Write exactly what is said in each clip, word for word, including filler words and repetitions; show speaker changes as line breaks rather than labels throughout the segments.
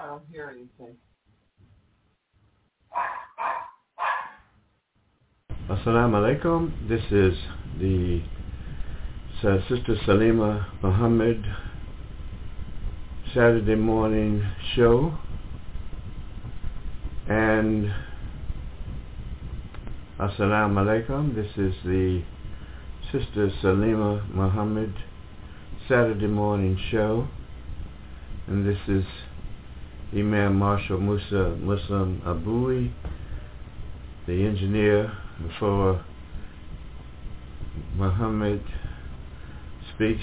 don't hear anything.
Assalamu alaikum. This is the uh, Sister Salima Muhammad Saturday morning show, and Assalamu alaikum. This is the Sister Salima Muhammad Saturday morning show, and this is Imam Marshall Musa Muslim Abui, the engineer for Muhammad Speaks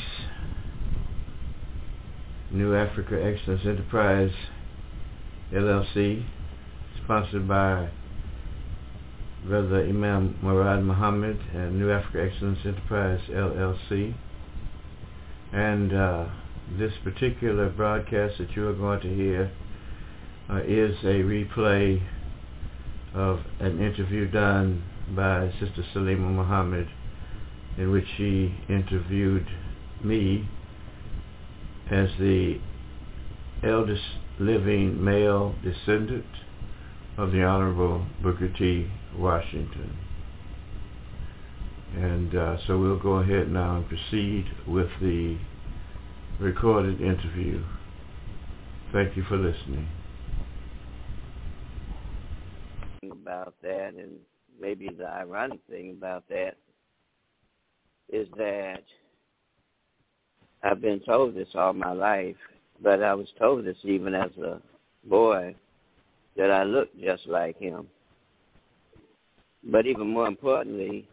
New Africa Excellence Enterprise L L C, sponsored by Brother Imam Murad Muhammad and New Africa Excellence Enterprise L L C. And uh, this particular broadcast that you are going to hear uh, is a replay of an interview done by Sister Salima Muhammad, in which she interviewed me as the eldest living male descendant of the Honorable Booker T. Washington. And uh, so we'll go ahead now and proceed with the recorded interview. Thank you for listening.
About that, and maybe the ironic thing about that is that I've been told this all my life, but I was told this even as a boy, that I looked just like him. But even more importantly,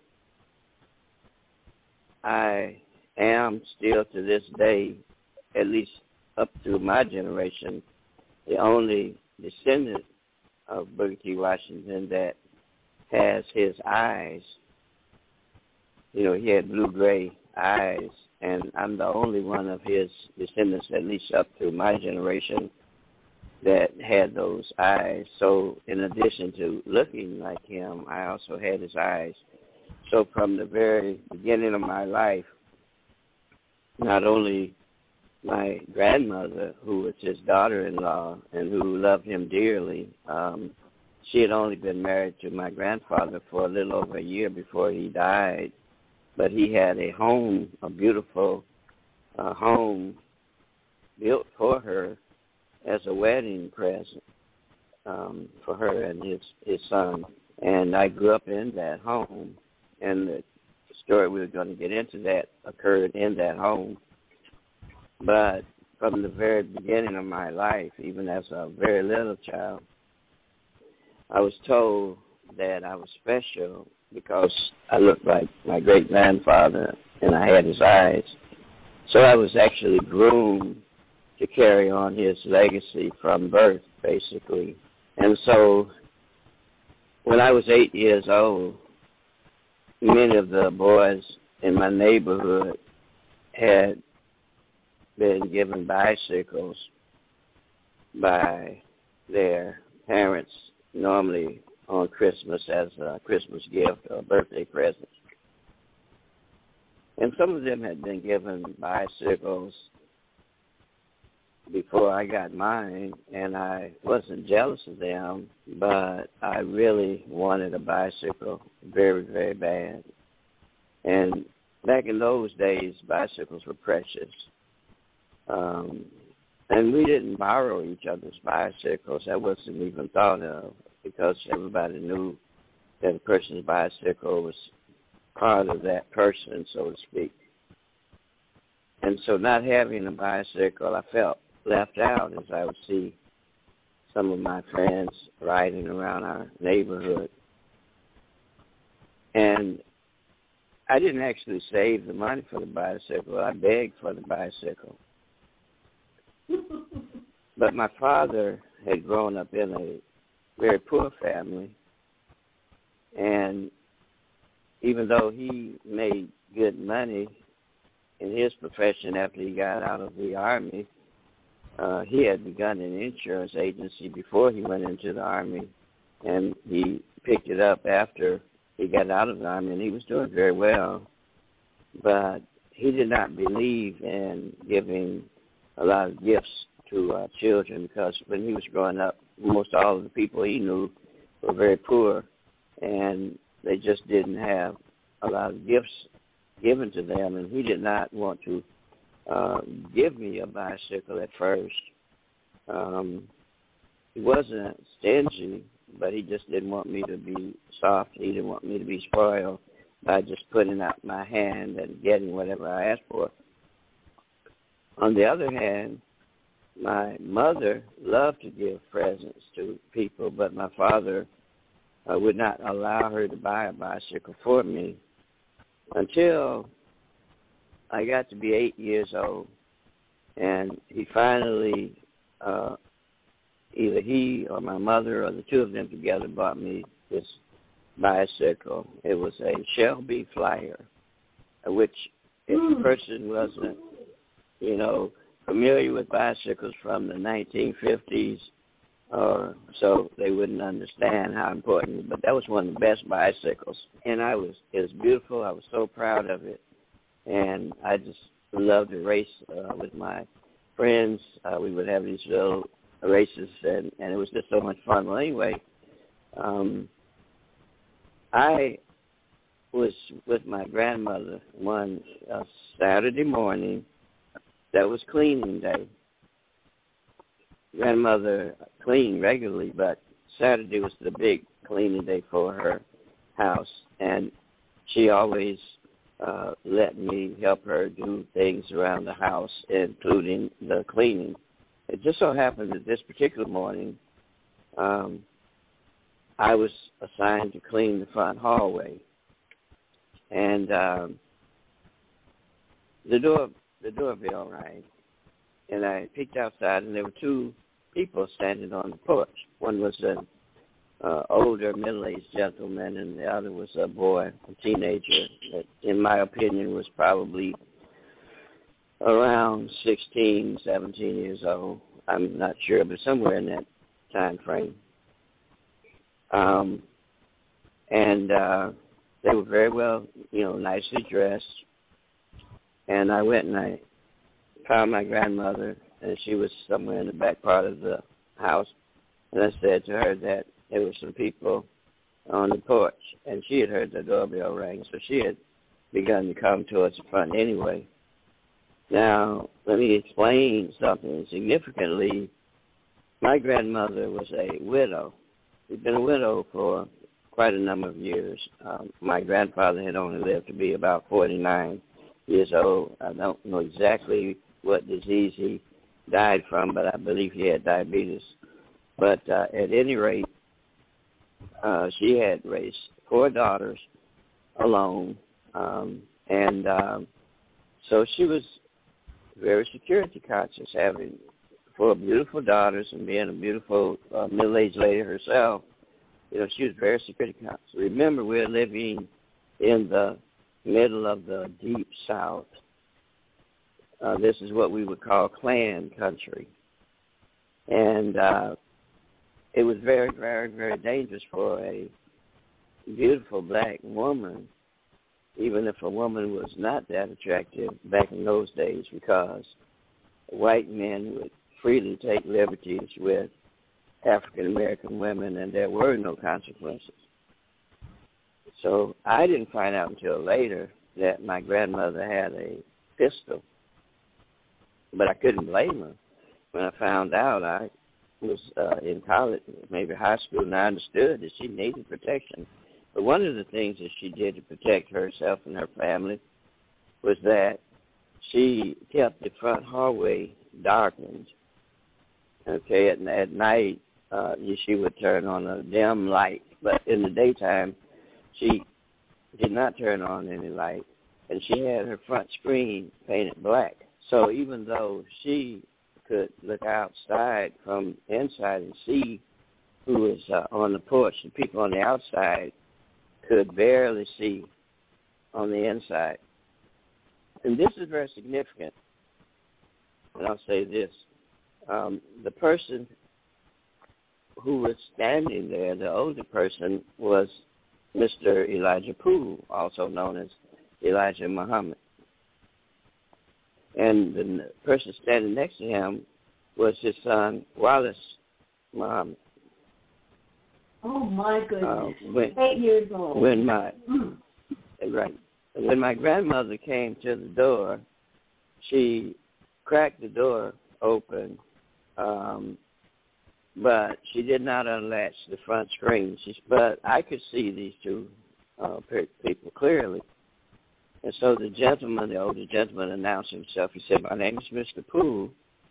I am still to this day, at least up through my generation, the only descendant of Booker T. Washington that has his eyes. You know, he had blue-gray eyes, and I'm the only one of his descendants, at least up through my generation, that had those eyes. So in addition to looking like him, I also had his eyes. So from the very beginning of my life, not only my grandmother, who was his daughter-in-law and who loved him dearly, um, she had only been married to my grandfather for a little over a year before he died. But he had a home, a beautiful uh, home built for her as a wedding present um, for her and his, his son. And I grew up in that home, and the story we were going to get into that occurred in that home. But from the very beginning of my life, even as a very little child, I was told that I was special because I looked like my great-grandfather and I had his eyes. So I was actually groomed to carry on his legacy from birth, basically. And so when I was eight years old, many of the boys in my neighborhood had been given bicycles by their parents, normally on Christmas as a Christmas gift or a birthday present. And some of them had been given bicycles before I got mine, and I wasn't jealous of them, but I really wanted a bicycle very, very bad. And back in those days, bicycles were precious. Um, and we didn't borrow each other's bicycles. That wasn't even thought of, because everybody knew that a person's bicycle was part of that person, so to speak. And so not having a bicycle, I felt left out as I would see some of my friends riding around our neighborhood. And I didn't actually save the money for the bicycle. I begged for the bicycle. But my father had grown up in a very poor family, and even though he made good money in his profession after he got out of the Army, uh, he had begun an insurance agency before he went into the Army, and he picked it up after he got out of the Army, and he was doing very well. But he did not believe in giving a lot of gifts to uh, children, because when he was growing up, most all of the people he knew were very poor, and they just didn't have a lot of gifts given to them, and he did not want to uh, give me a bicycle at first. Um, he wasn't stingy, but he just didn't want me to be soft. He didn't want me to be spoiled by just putting out my hand and getting whatever I asked for. On the other hand, my mother loved to give presents to people, but my father uh, would not allow her to buy a bicycle for me until I got to be eight years old. And he finally, uh, either he or my mother or the two of them together bought me this bicycle. It was a Shelby Flyer, which if the person wasn't, you know, familiar with bicycles from the nineteen fifties or so, they wouldn't understand how important. But that was one of the best bicycles, and I was it was beautiful. I was so proud of it, and I just loved to race uh, with my friends. Uh, we would have these little races, and, and it was just so much fun. Well, anyway, um, I was with my grandmother one uh, Saturday morning. That was cleaning day. Grandmother cleaned regularly, but Saturday was the big cleaning day for her house, and she always uh, let me help her do things around the house, including the cleaning. It just so happened that this particular morning, um, I was assigned to clean the front hallway, and um, the door the doorbell rang, and I peeked outside, and there were two people standing on the porch. One was an uh, older, middle-aged gentleman, and the other was a boy, a teenager, that, in my opinion, was probably around sixteen, seventeen years old. I'm not sure, but somewhere in that time frame. Um, and uh, they were very well, you know, nicely dressed. And I went and I found my grandmother, and she was somewhere in the back part of the house. And I said to her that there were some people on the porch, and she had heard the doorbell ring, so she had begun to come towards the front anyway. Now, let me explain something. Significantly, my grandmother was a widow. She'd been a widow for quite a number of years. Um, my grandfather had only lived to be about forty-nine years old. I don't know exactly what disease he died from, but I believe he had diabetes. But uh, at any rate, uh, she had raised four daughters alone, um, and um, so she was very security conscious, having four beautiful daughters and being a beautiful uh, middle-aged lady herself. You know, she was very security conscious. Remember, we're living in the middle of the deep South. Uh, this is what we would call Klan country. And uh, it was very, very, very dangerous for a beautiful black woman, even if a woman was not that attractive back in those days, because white men would freely take liberties with African-American women, and there were no consequences. So I didn't find out until later that my grandmother had a pistol, but I couldn't blame her. When I found out, I was uh, in college, maybe high school, and I understood that she needed protection. But one of the things that she did to protect herself and her family was that she kept the front hallway darkened. Okay, at, at night, uh, she would turn on a dim light, but in the daytime, she did not turn on any light, and she had her front screen painted black. So even though she could look outside from inside and see who was uh, on the porch, the people on the outside could barely see on the inside. And this is very significant, and I'll say this. Um, the person who was standing there, the older person, was Mister Elijah Poole, also known as Elijah Muhammad. And the person standing next to him was his son, Wallace Muhammad.
Oh, my goodness.
Uh, when,
Eight years old.
When my,
mm.
right, when my grandmother came to the door, she cracked the door open, um, but she did not unlatch the front screen. She, but I could see these two uh, people clearly. And so the gentleman, the older gentleman, announced himself. He said, "My name is Mister Poole,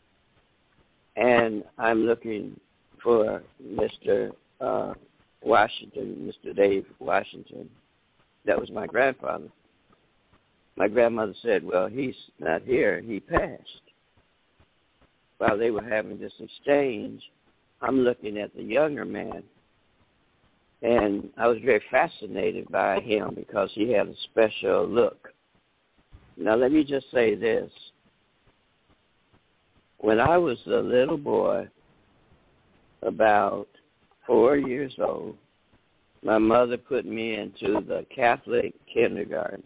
and I'm looking for Mister Uh, Washington, Mister Dave Washington." That was my grandfather. My grandmother said, "Well, he's not here. He passed." While they were having this exchange, I'm looking at the younger man, and I was very fascinated by him because he had a special look. Now, let me just say this. When I was a little boy, about four years old, my mother put me into the Catholic kindergarten.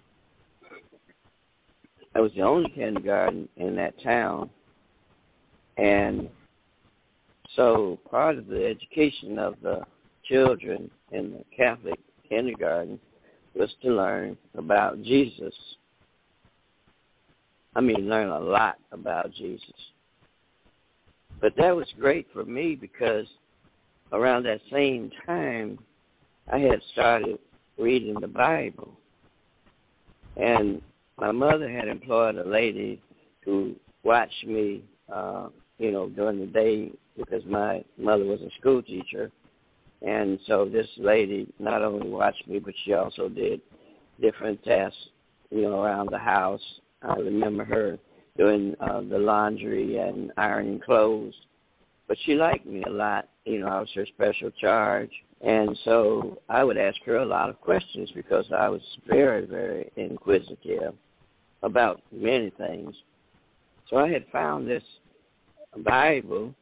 I was the only kindergarten in that town. And so part of the education of the children in the Catholic kindergarten was to learn about Jesus. I mean, learn a lot about Jesus. But that was great for me because around that same time, I had started reading the Bible. And my mother had employed a lady to watch me, uh, you know, during the day because my mother was a school teacher. And so this lady not only watched me, but she also did different tasks, you know, around the house. I remember her doing uh, the laundry and ironing clothes. But she liked me a lot. You know, I was her special charge. And so I would ask her a lot of questions because I was very, very inquisitive about many things. So I had found this Bible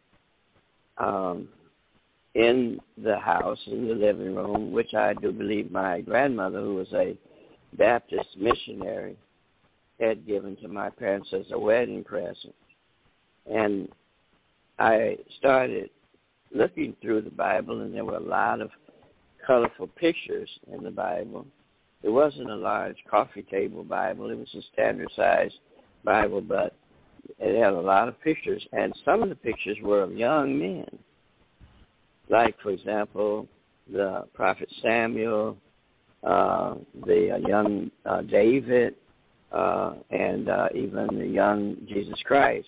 um, in the house, in the living room, which I do believe my grandmother, who was a Baptist missionary, had given to my parents as a wedding present. And I started looking through the Bible, and there were a lot of colorful pictures in the Bible. It wasn't a large coffee table Bible. It was a standard-sized Bible, but it had a lot of pictures, and some of the pictures were of young men, like, for example, the prophet Samuel, uh, the uh, young uh, David, uh, and uh, even the young Jesus Christ.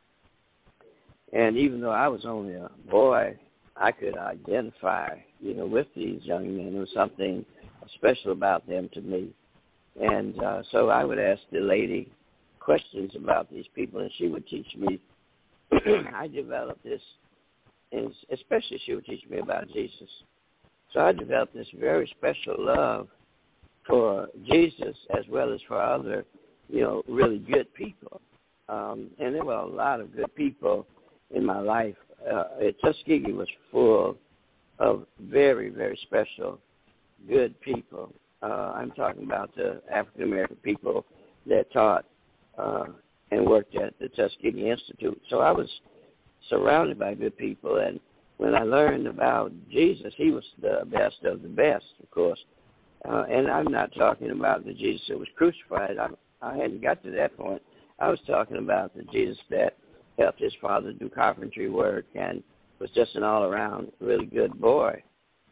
And even though I was only a boy, I could identify, you know, with these young men. There was something special about them to me. And uh, so I would ask the lady questions about these people, and she would teach me. I developed this, and especially she would teach me about Jesus. So I developed this very special love for Jesus as well as for other, you know, really good people. Um, and there were a lot of good people in my life. Uh, Tuskegee was full of very, very special, good people. Uh, I'm talking about the African-American people that taught uh, and worked at the Tuskegee Institute. So I was surrounded by good people, and when I learned about Jesus, he was the best of the best, of course. Uh, and I'm not talking about the Jesus that was crucified. I, I hadn't got to that point. I was talking about the Jesus that helped his father do carpentry work and was just an all-around really good boy.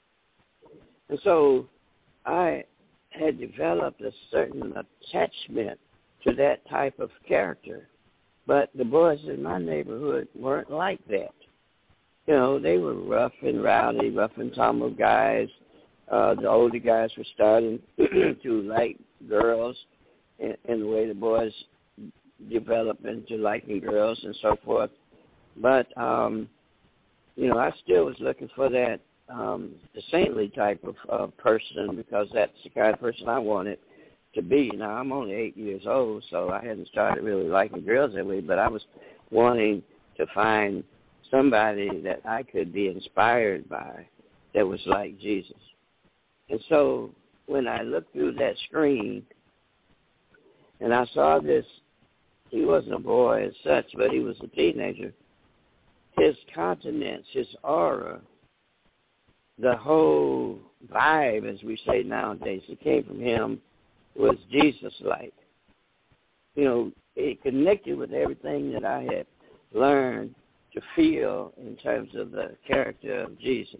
And so I had developed a certain attachment to that type of character. But the boys in my neighborhood weren't like that. You know, they were rough and rowdy, rough and tumble guys. Uh, the older guys were starting to like girls in, in the way the boys develop into liking girls and so forth. But, um, you know, I still was looking for that um, the saintly type of uh, person because that's the kind of person I wanted to be. Now, I'm only eight years old, so I hadn't started really liking girls that way, but I was wanting to find somebody that I could be inspired by that was like Jesus. And so when I looked through that screen and I saw this, he wasn't a boy as such, but he was a teenager, his countenance, his aura, the whole vibe, as we say nowadays, that came from him was Jesus-like. You know, it connected with everything that I had learned to feel in terms of the character of Jesus.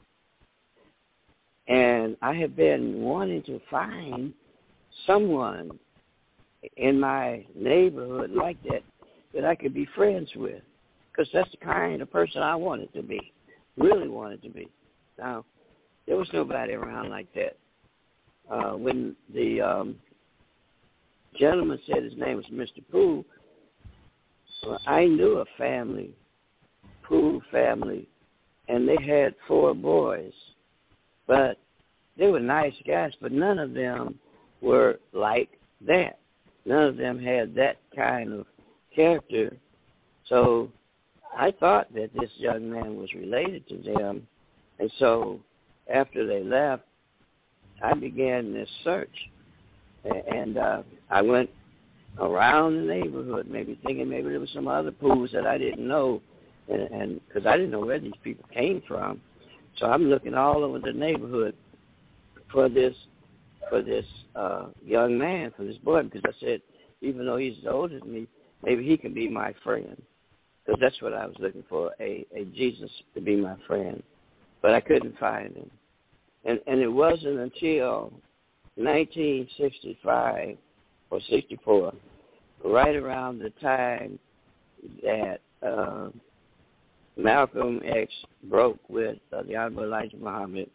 And I have been wanting to find someone in my neighborhood like that that I could be friends with, because that's the kind of person I wanted to be, really wanted to be. Now, there was nobody around like that. Uh, when the um, gentleman said his name was Mister Poole, well, I knew a family, Poole family, and they had four boys. But they were nice guys, but none of them were like that. None of them had that kind of character. So I thought that this young man was related to them. And so after they left, I began this search. And uh, I went around the neighborhood, maybe thinking maybe there was some other Pools that I didn't know, and because I didn't know where these people came from. So I'm looking all over the neighborhood for this for this uh, young man, for this boy, because I said, even though he's older than me, maybe he can be my friend, because that's what I was looking for, a, a Jesus to be my friend. But I couldn't find him. And, and it wasn't until nineteen sixty-five or sixty-four, right around the time that uh, Malcolm X broke with uh, the Honorable Elijah Muhammad.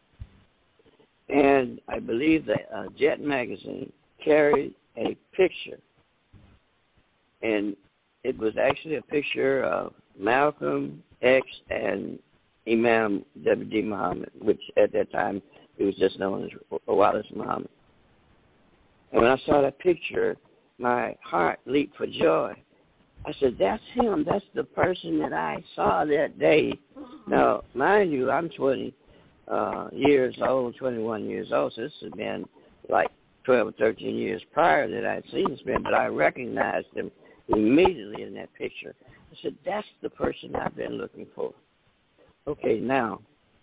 And I believe that uh, Jet Magazine carried a picture, and it was actually a picture of Malcolm X and Imam W D Muhammad, which at that time he was just known as Wallace Muhammad. And when I saw that picture, my heart leaped for joy. I said, that's him. That's the person that I saw that day. Now, mind you, I'm twenty uh, years old, twenty-one years old, so this has been like twelve or thirteen years prior that I had seen this man, but I recognized him immediately in that picture. I said, that's the person I've been looking for. Okay, now,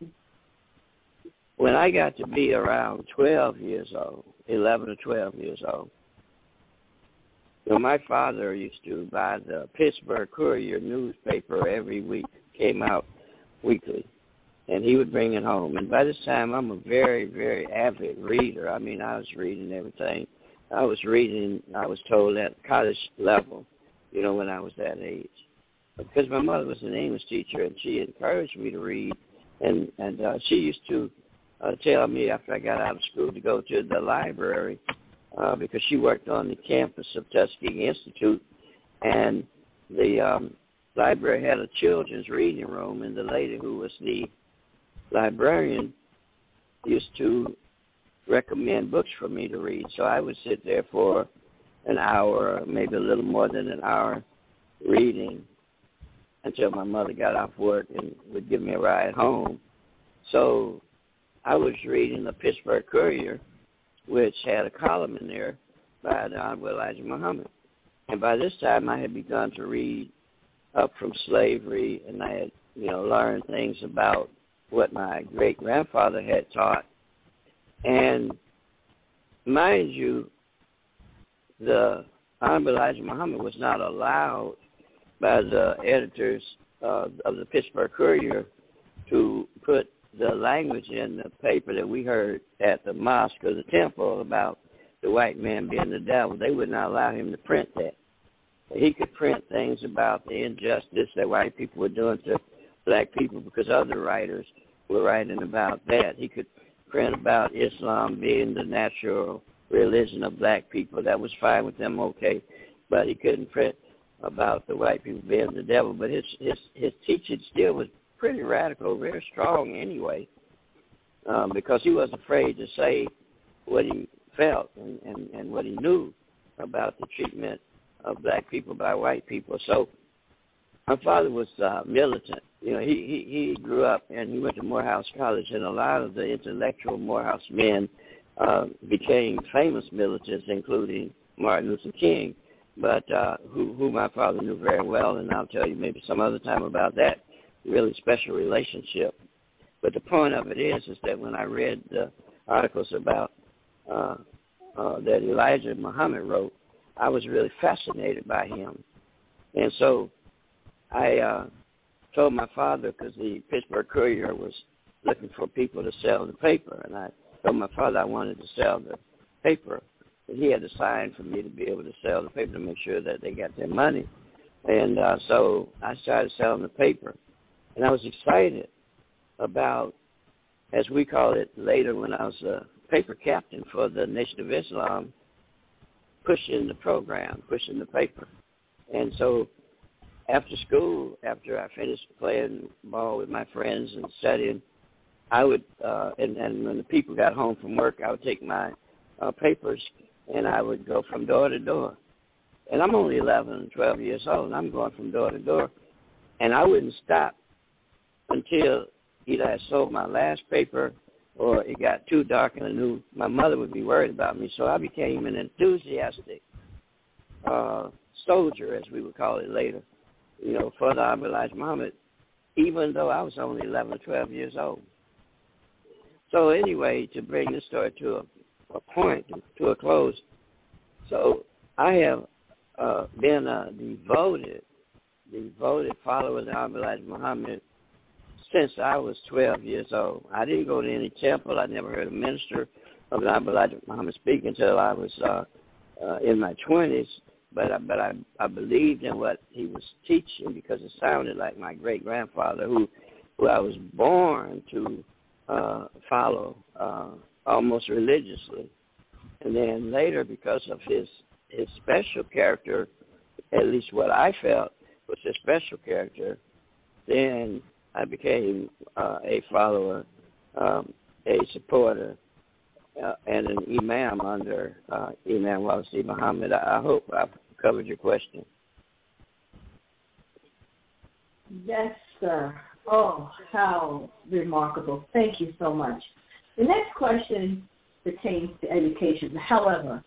when I got to be around twelve years old, eleven or twelve years old, you know, my father used to buy the Pittsburgh Courier newspaper every week, came out weekly, and he would bring it home. And by this time, I'm a very, very avid reader. I mean, I was reading everything. I was reading, I was told, at college level, you know, when I was that age. Because my mother was an English teacher, and she encouraged me to read, and, and uh, she used to uh, tell me after I got out of school to go to the library, uh, because she worked on the campus of Tuskegee Institute, and the um, library had a children's reading room, and the lady who was the librarian used to recommend books for me to read. So I would sit there for an hour, maybe a little more than an hour, reading until my mother got off work and would give me a ride home. So I was reading the Pittsburgh Courier, which had a column in there by the Honorable Elijah Muhammad. And by this time, I had begun to read up from slavery, and I had, you know, learned things about what my great-grandfather had taught. And mind you, the Honorable Elijah Muhammad was not allowed by the editors uh, of the Pittsburgh Courier to put the language in the paper that we heard at the mosque or the temple about the white man being the devil. They would not allow him to print that. He could print things about the injustice that white people were doing to black people because other writers were writing about that. He could print about Islam being the natural religion of black people. That was fine with them, okay. But he couldn't print about the white people being the devil. But his his, his teaching still was pretty radical, very strong anyway, um, because he wasn't afraid to say what he felt and, and, and what he knew about the treatment of black people by white people. So my father was uh, militant. You know, he, he, he grew up and he went to Morehouse College, and a lot of the intellectual Morehouse men uh, became famous militants, including Martin Luther King. but uh, who, who my father knew very well, and I'll tell you maybe some other time about that really special relationship. But the point of it is, is that when I read the articles about uh, uh, that Elijah Muhammad wrote, I was really fascinated by him. And so I uh, told my father, because the Pittsburgh Courier was looking for people to sell the paper, and I told my father I wanted to sell the paper. But he had to sign for me to be able to sell the paper to make sure that they got their money. And uh, so I started selling the paper. And I was excited about, as we call it later when I was a paper captain for the Nation of Islam, pushing the program, pushing the paper. And so after school, after I finished playing ball with my friends and studying, I would, uh, and, and when the people got home from work, I would take my uh, papers and I would go from door to door. And I'm only eleven, twelve years old, and I'm going from door to door. And I wouldn't stop until either I sold my last paper or it got too dark and I knew my mother would be worried about me. So I became an enthusiastic uh, soldier, as we would call it later, you know, for the Honorable Elijah Muhammad, even though I was only eleven or twelve years old. So anyway, to bring this story to a, a point, to a close, so I have uh, been a devoted, devoted follower of the Honorable Elijah Muhammad since I was twelve years old. I didn't go to any temple. I never heard a minister of the Honorable Elijah Muhammad speak until I was uh, uh, in my twenties. But I, but I, I believed in what he was teaching because it sounded like my great-grandfather, who, who I was born to uh, follow uh, almost religiously. And then later, because of his, his special character, at least what I felt was his special character, then I became uh, a follower, um, a supporter, uh, and an imam under uh, Imam Walisi Muhammad. I, I hope I've covered your question.
Yes, sir. Oh, how remarkable. Thank you so much. The next question pertains to education. However,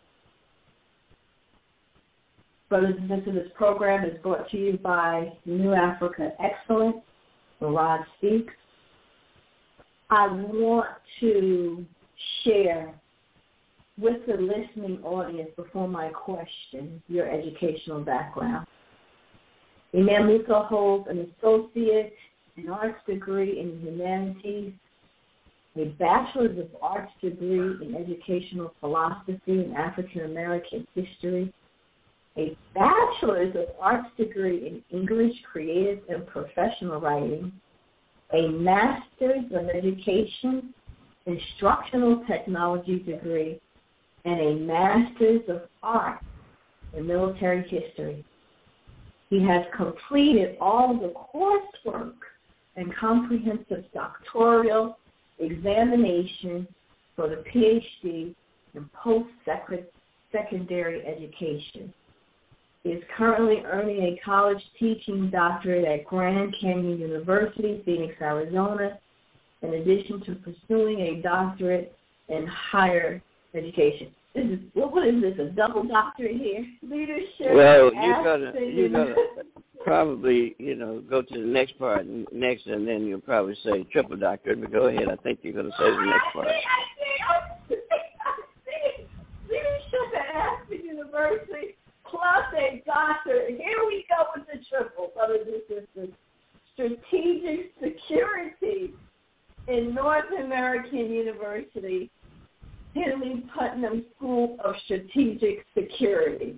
brothers and sisters, this program is brought to you by New Africa Excellence, Murad Speaks. I want to share with the listening audience before my question your educational background. Imam Musa holds an associate in arts degree in humanities, a bachelor's of arts degree in educational philosophy and African American history, a bachelor's of arts degree in English, creative, and professional writing, a master's of education, instructional technology degree, and a master's of arts in military history. He has completed all the coursework and comprehensive doctoral examination for the P H D in post-secondary education. He is currently earning a college teaching doctorate at Grand Canyon University, Phoenix, Arizona, in addition to pursuing a doctorate in higher education. This is, what is this, a double doctorate here? Leadership.
Well, you're gonna, you're gonna probably, you know, go to the next part next, and then you'll probably say triple doctorate. But go ahead. I think you're gonna say the next part.
I see, I see, I see. Leadership at Aspen University plus a doctorate. Here we go with the triple, brothers and sisters. Strategic security in North American University, Henley Putnam School of Strategic Security.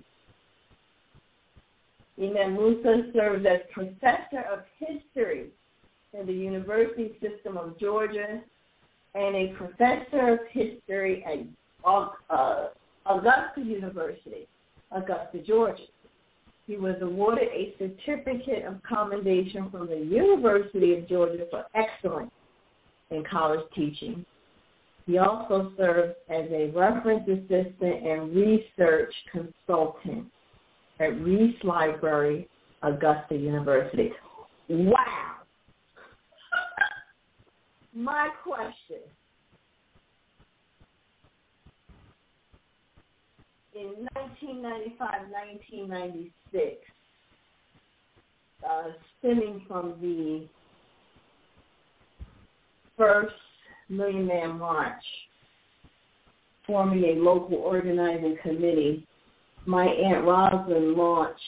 Imam Musa serves as professor of history in the University System of Georgia and a professor of history at uh, Augusta University, Augusta, Georgia. He was awarded a certificate of commendation from the University of Georgia for excellence in college teaching. He also serves as a reference assistant and research consultant at Reese Library, Augusta University. Wow. My question. in nineteen ninety-five, nineteen ninety-six, uh, stemming from the first Million Man March, forming a local organizing committee, my Aunt Rosalind launched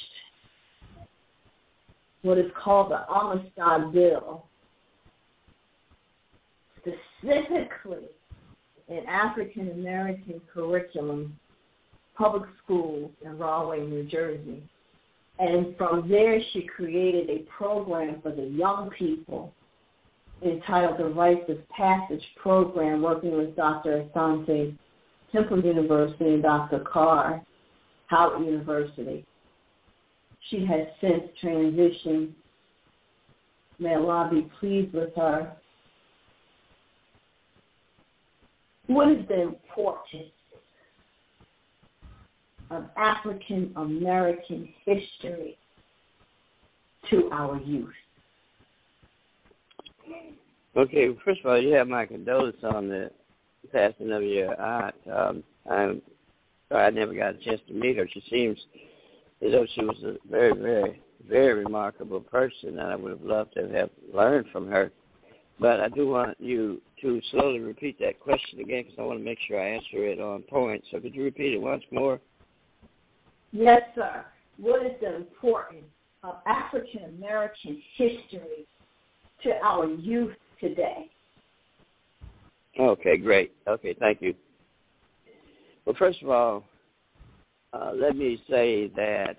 what is called the Amistad Bill, specifically in African American curriculum, public schools in Rahway, New Jersey. And from there, she created a program for the young people entitled the Rites of Passage Program, working with Doctor Asante, Temple University, and Doctor Carr, Howard University. She has since transitioned. May Allah be pleased with her. What is the importance of African American history to our youth?
Okay, first of all, you have my condolences on the passing of your aunt. Um, I'm sorry I never got a chance to meet her. She seems as though she was a very, very, very remarkable person, and I would have loved to have learned from her. But I do want you to slowly repeat that question again because I want to make sure I answer it on point. So could you repeat it once more?
Yes, sir. What is the importance of African American history to our youth today?
Okay, great. Okay, thank you. Well, first of all, uh, let me say that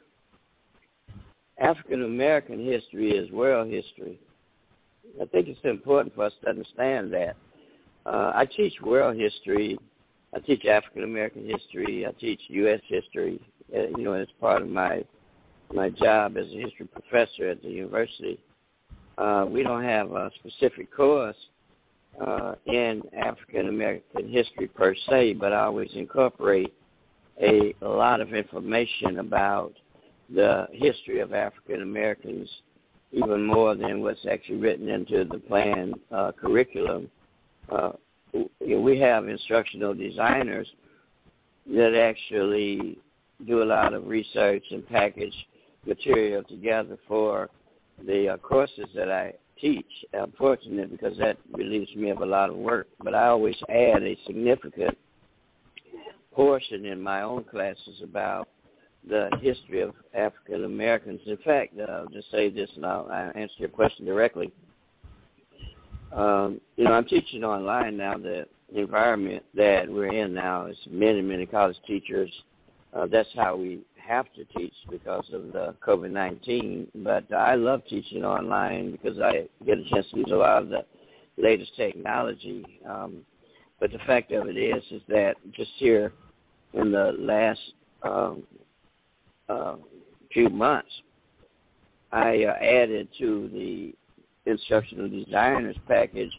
African American history is world history. I think it's important for us to understand that. Uh, I teach world history. I teach African American history. I teach U S history. Uh, you know, as part of my my job as a history professor at the university. Uh, we don't have a specific course uh, in African American history per se, but I always incorporate a, a lot of information about the history of African Americans, even more than what's actually written into the planned uh, curriculum. Uh, we have instructional designers that actually do a lot of research and package material together for the uh, courses that I teach. I'm fortunate because that relieves me of a lot of work, but I always add a significant portion in my own classes about the history of African Americans. In fact, uh, I'll just say this and I'll, I'll answer your question directly. Um, you know, I'm teaching online now. The environment that we're in now is many, many college teachers. Uh, that's how we have to teach because of the COVID nineteen. But uh, I love teaching online because I get a chance to use a lot of the latest technology. Um, but the fact of it is, is that just here in the last um, uh, few months, I uh, added to the instructional designers package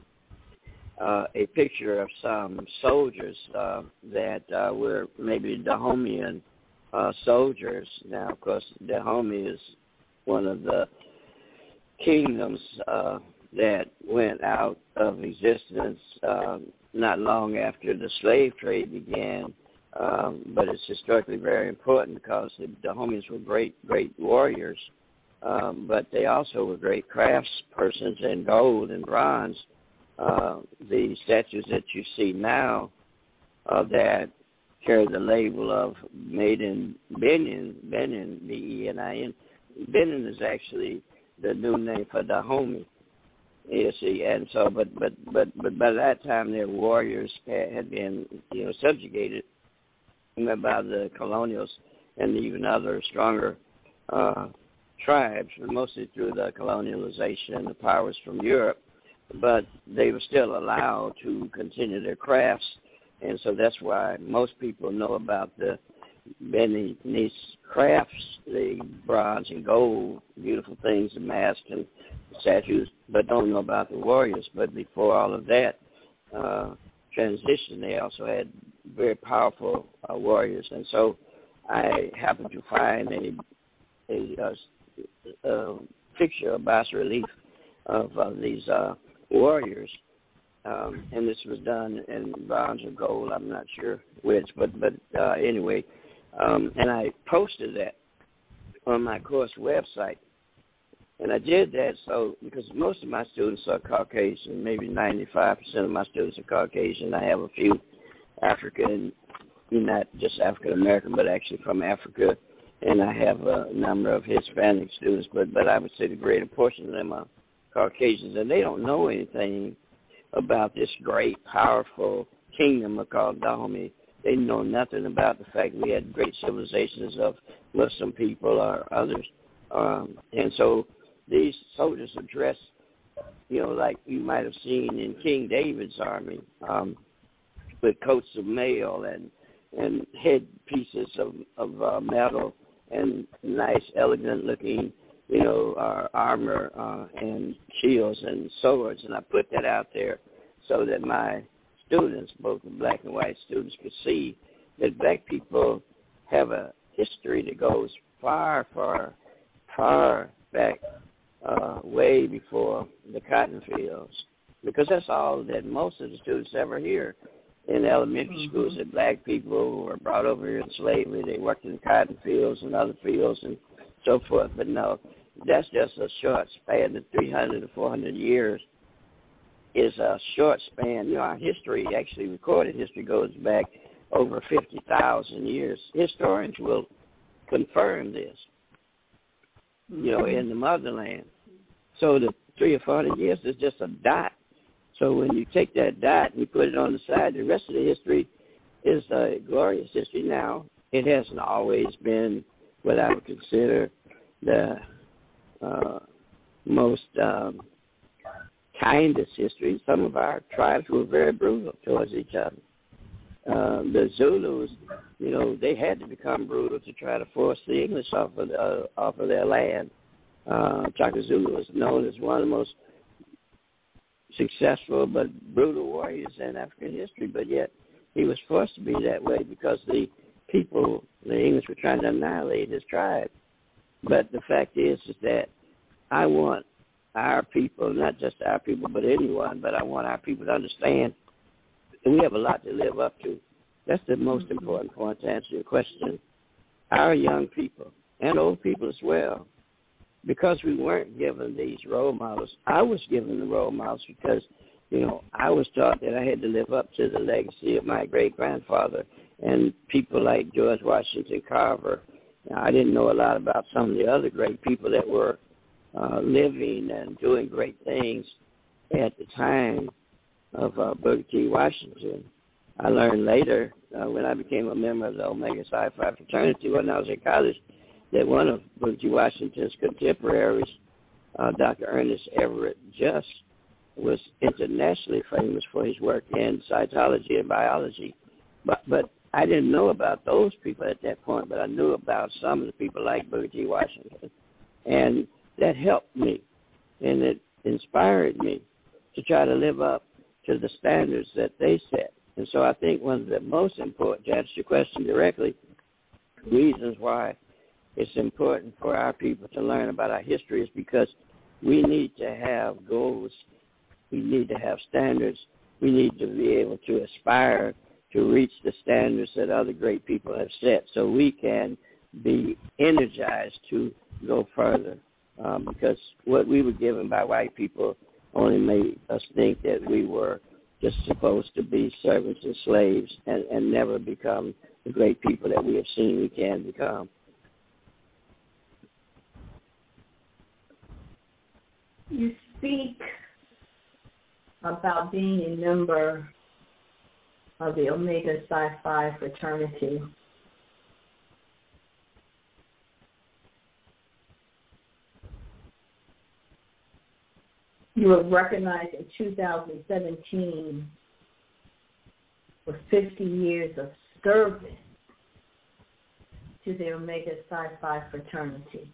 uh, a picture of some soldiers uh, that uh, were maybe Dahomean uh, soldiers. Now, of course, Dahomey is one of the kingdoms uh, that went out of existence um, not long after the slave trade began. Um, but it's historically very important because the Dahomeans were great, great warriors, um, but they also were great craftspersons in gold and bronze. Uh, the statues that you see now uh, that carry the label of made in Benin, Benin, B E N I N. Benin is actually the new name for Dahomey. You see, and so, but but but but by that time, their warriors had been, you know, subjugated by the colonials and even other stronger uh, tribes, mostly through the colonialization and the powers from Europe. But they were still allowed to continue their crafts, and so that's why most people know about the Beninese crafts, the bronze and gold, beautiful things, the masks and statues, but don't know about the warriors. But before all of that uh, transition, they also had very powerful uh, warriors, and so I happened to find a a, a, a picture, a bas relief of uh, these uh, warriors, um, and this was done in bronze or gold. I'm not sure which, but but uh, anyway, um, and I posted that on my course website. And I did that so because most of my students are Caucasian, maybe ninety-five percent of my students are Caucasian. I have a few African, not just African American, but actually from Africa, and I have a number of Hispanic students. But but I would say the greater portion of them are Caucasians, and they don't know anything about this great, powerful kingdom called Dahomey. They know nothing about the fact we had great civilizations of Muslim people or others. Um, and so these soldiers are dressed, you know, like you might have seen in King David's army, um, with coats of mail and and headpieces of, of uh, metal and nice, elegant-looking, you know, uh, armor uh, and shields and swords. And I put that out there so that my students, both the black and white students, could see that black people have a history that goes far, far, far back, uh, way before the cotton fields, because that's all that most of the students ever hear in elementary mm-hmm. schools, that black people were brought over here in slavery. They worked in the cotton fields and other fields and so forth. But no, that's just a short span. The three hundred to four hundred years is a short span. You know, our history, actually recorded history, goes back over fifty thousand years. Historians will confirm this, you know, in the motherland. So the three or four hundred years is just a dot. So when you take that dot and you put it on the side, the rest of the history is a glorious history. Now, it hasn't always been what I would consider the uh, most um, kindest history. Some of our tribes were very brutal towards each other. Uh, the Zulus, you know, they had to become brutal to try to force the English off of, uh, off of their land. Uh, Chaka Zulu is known as one of the most successful but brutal warriors in African history, but yet he was forced to be that way because the people, the English, were trying to annihilate his tribe. But the fact is, is that I want our people, not just our people, but anyone, but I want our people to understand that we have a lot to live up to. That's the most important point to answer your question. Our young people, and old people as well, because we weren't given these role models. I was given the role models because, you know, I was taught that I had to live up to the legacy of my great-grandfather and people like George Washington Carver. Now, I didn't know a lot about some of the other great people that were uh, living and doing great things at the time of uh, Booker T. Washington. I learned later uh, when I became a member of the Omega Psi Phi fraternity when I was in college that one of Booker T. Washington's contemporaries, uh, Doctor Ernest Everett Just, was internationally famous for his work in cytology and biology. But but I didn't know about those people at that point, but I knew about some of the people like Booker T. Washington. And that helped me, and it inspired me to try to live up to the standards that they set. And so I think one of the most important, to answer your question directly, reasons why it's important for our people to learn about our history is because we need to have goals. We need to have standards. We need to be able to aspire to reach the standards that other great people have set so we can be energized to go further. Um, because what we were given by white people only made us think that we were just supposed to be servants and slaves and, and never become the great people that we have seen we can become.
You speak about being a member of the Omega Psi Phi fraternity. You were recognized in two thousand seventeen for fifty years of service to the Omega Psi Phi fraternity.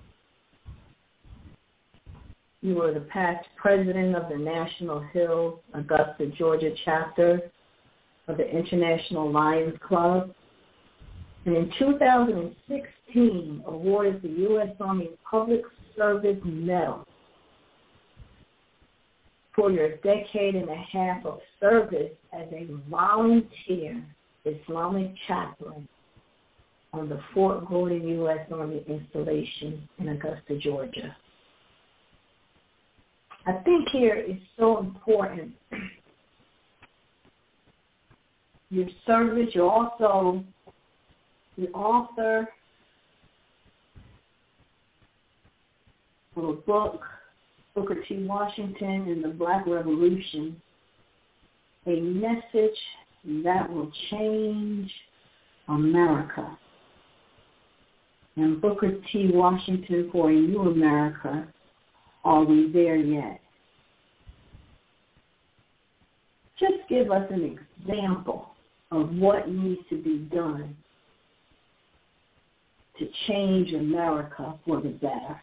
You were the past president of the National Hill, Augusta, Georgia chapter of the International Lions Club. And in two thousand sixteen, awarded the U S Army Public Service Medal for your decade and a half of service as a volunteer Islamic chaplain on the Fort Gordon U S Army installation in Augusta, Georgia. I think here it's so important. Your service, you're also the author of a book, Booker T. Washington and the Black Revolution, a message that will change America. And Booker T. Washington for a New America, are we there yet? Just give us an example of what needs to be done to change America for the better.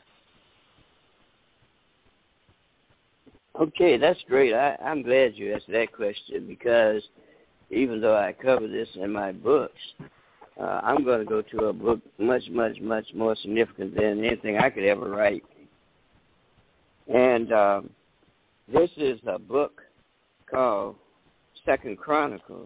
Okay, that's great. I, I'm glad you asked that question because even though I cover this in my books, uh, I'm going to go to a book much, much, much more significant than anything I could ever write. And um, this is a book called Second Chronicles,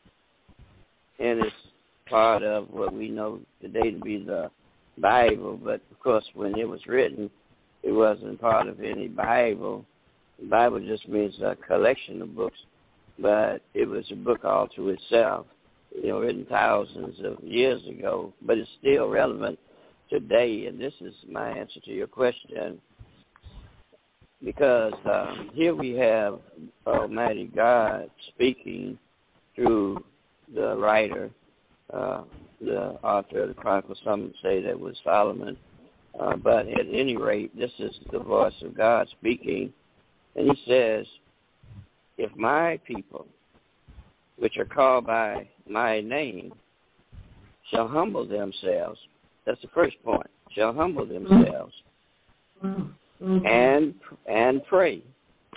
and it's part of what we know today to be the Bible. But, of course, when it was written, it wasn't part of any Bible. The Bible just means a collection of books, but it was a book all to itself, you know, written thousands of years ago, but it's still relevant today, and this is my answer to your question, because um, here we have Almighty God speaking through the writer, uh, the author of the Chronicles. Some say that was Solomon, uh, but at any rate, this is the voice of God speaking. And he says, if my people, which are called by my name, shall humble themselves, that's the first point, shall humble themselves, mm-hmm. and and pray,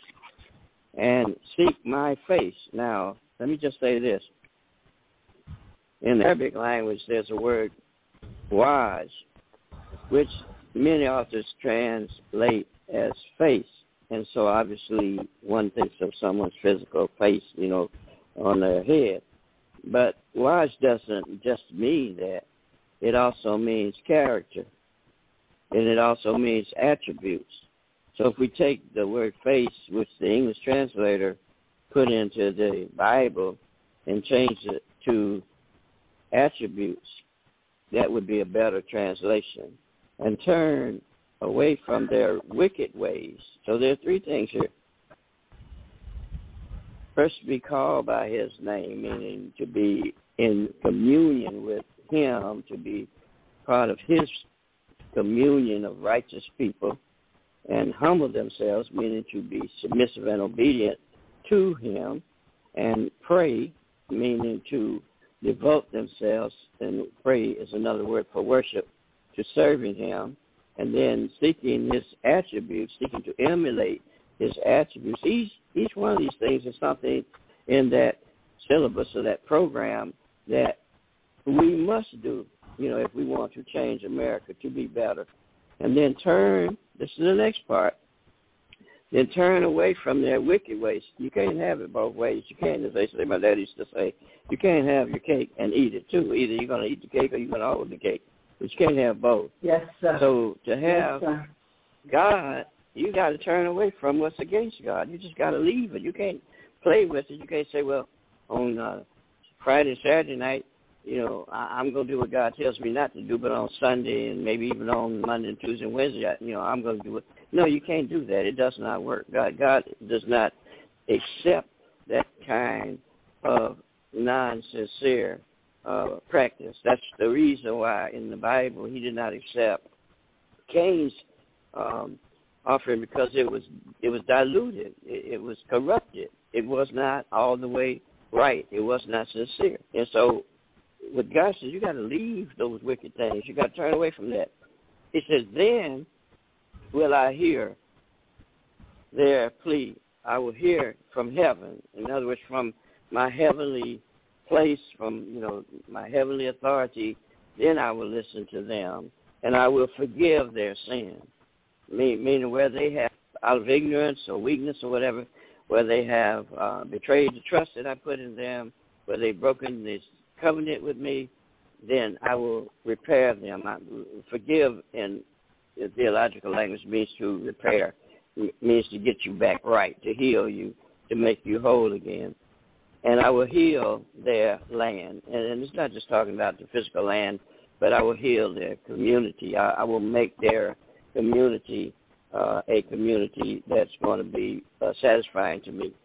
and seek my face. Now, let me just say this. In the Arabic language, there's a word, waj, which many authors translate as face. And so obviously one thinks of someone's physical face, you know, on their head. But waj doesn't just mean that. It also means character. And it also means attributes. So if we take the word face, which the English translator put into the Bible, and change it to attributes, that would be a better translation. And turn away from their wicked ways. So there are three things here. First, to be called by his name, meaning to be in communion with him, to be part of his communion of righteous people, and humble themselves, meaning to be submissive and obedient to him, and pray, meaning to devote themselves, and pray is another word for worship, to serving him, and then seeking his attributes, seeking to emulate his attributes. Each, each one of these things is something in that syllabus or that program that we must do, you know, if we want to change America to be better. And then turn, this is the next part, then turn away from their wicked ways. You can't have it both ways. You can't, as they say, my dad used to say, you can't have your cake and eat it too. Either you're going to eat the cake or you're going to hold the cake. But you can't have both.
Yes, sir.
So to have
yes,
God, you got to turn away from what's against God. You just got to leave it. You can't play with it. You can't say, well, on uh, Friday and Saturday night, you know, I, I'm going to do what God tells me not to do, but on Sunday and maybe even on Monday and Tuesday and Wednesday, I, you know, I'm going to do it. No, you can't do that. It does not work. God, God does not accept that kind of non-sincere Uh, practice. That's the reason why in the Bible he did not accept Cain's um, offering, because it was it was diluted, it, it was corrupted, it was not all the way right, it was not sincere. And so, what God says, you got to leave those wicked things. You got to turn away from that. He says, then will I hear their plea. I will hear from heaven. In other words, from my heavenly place, from, you know, my heavenly authority, then I will listen to them, and I will forgive their sin. Meaning where they have out of ignorance or weakness or whatever, where they have uh, betrayed the trust that I put in them, where they've broken this covenant with me, then I will repair them. I, forgive in the theological language means to repair, it means to get you back right, to heal you, to make you whole again. And I will heal their land. And, and it's not just talking about the physical land, but I will heal their community. I, I will make their community uh, a community that's going to be uh, satisfying to me.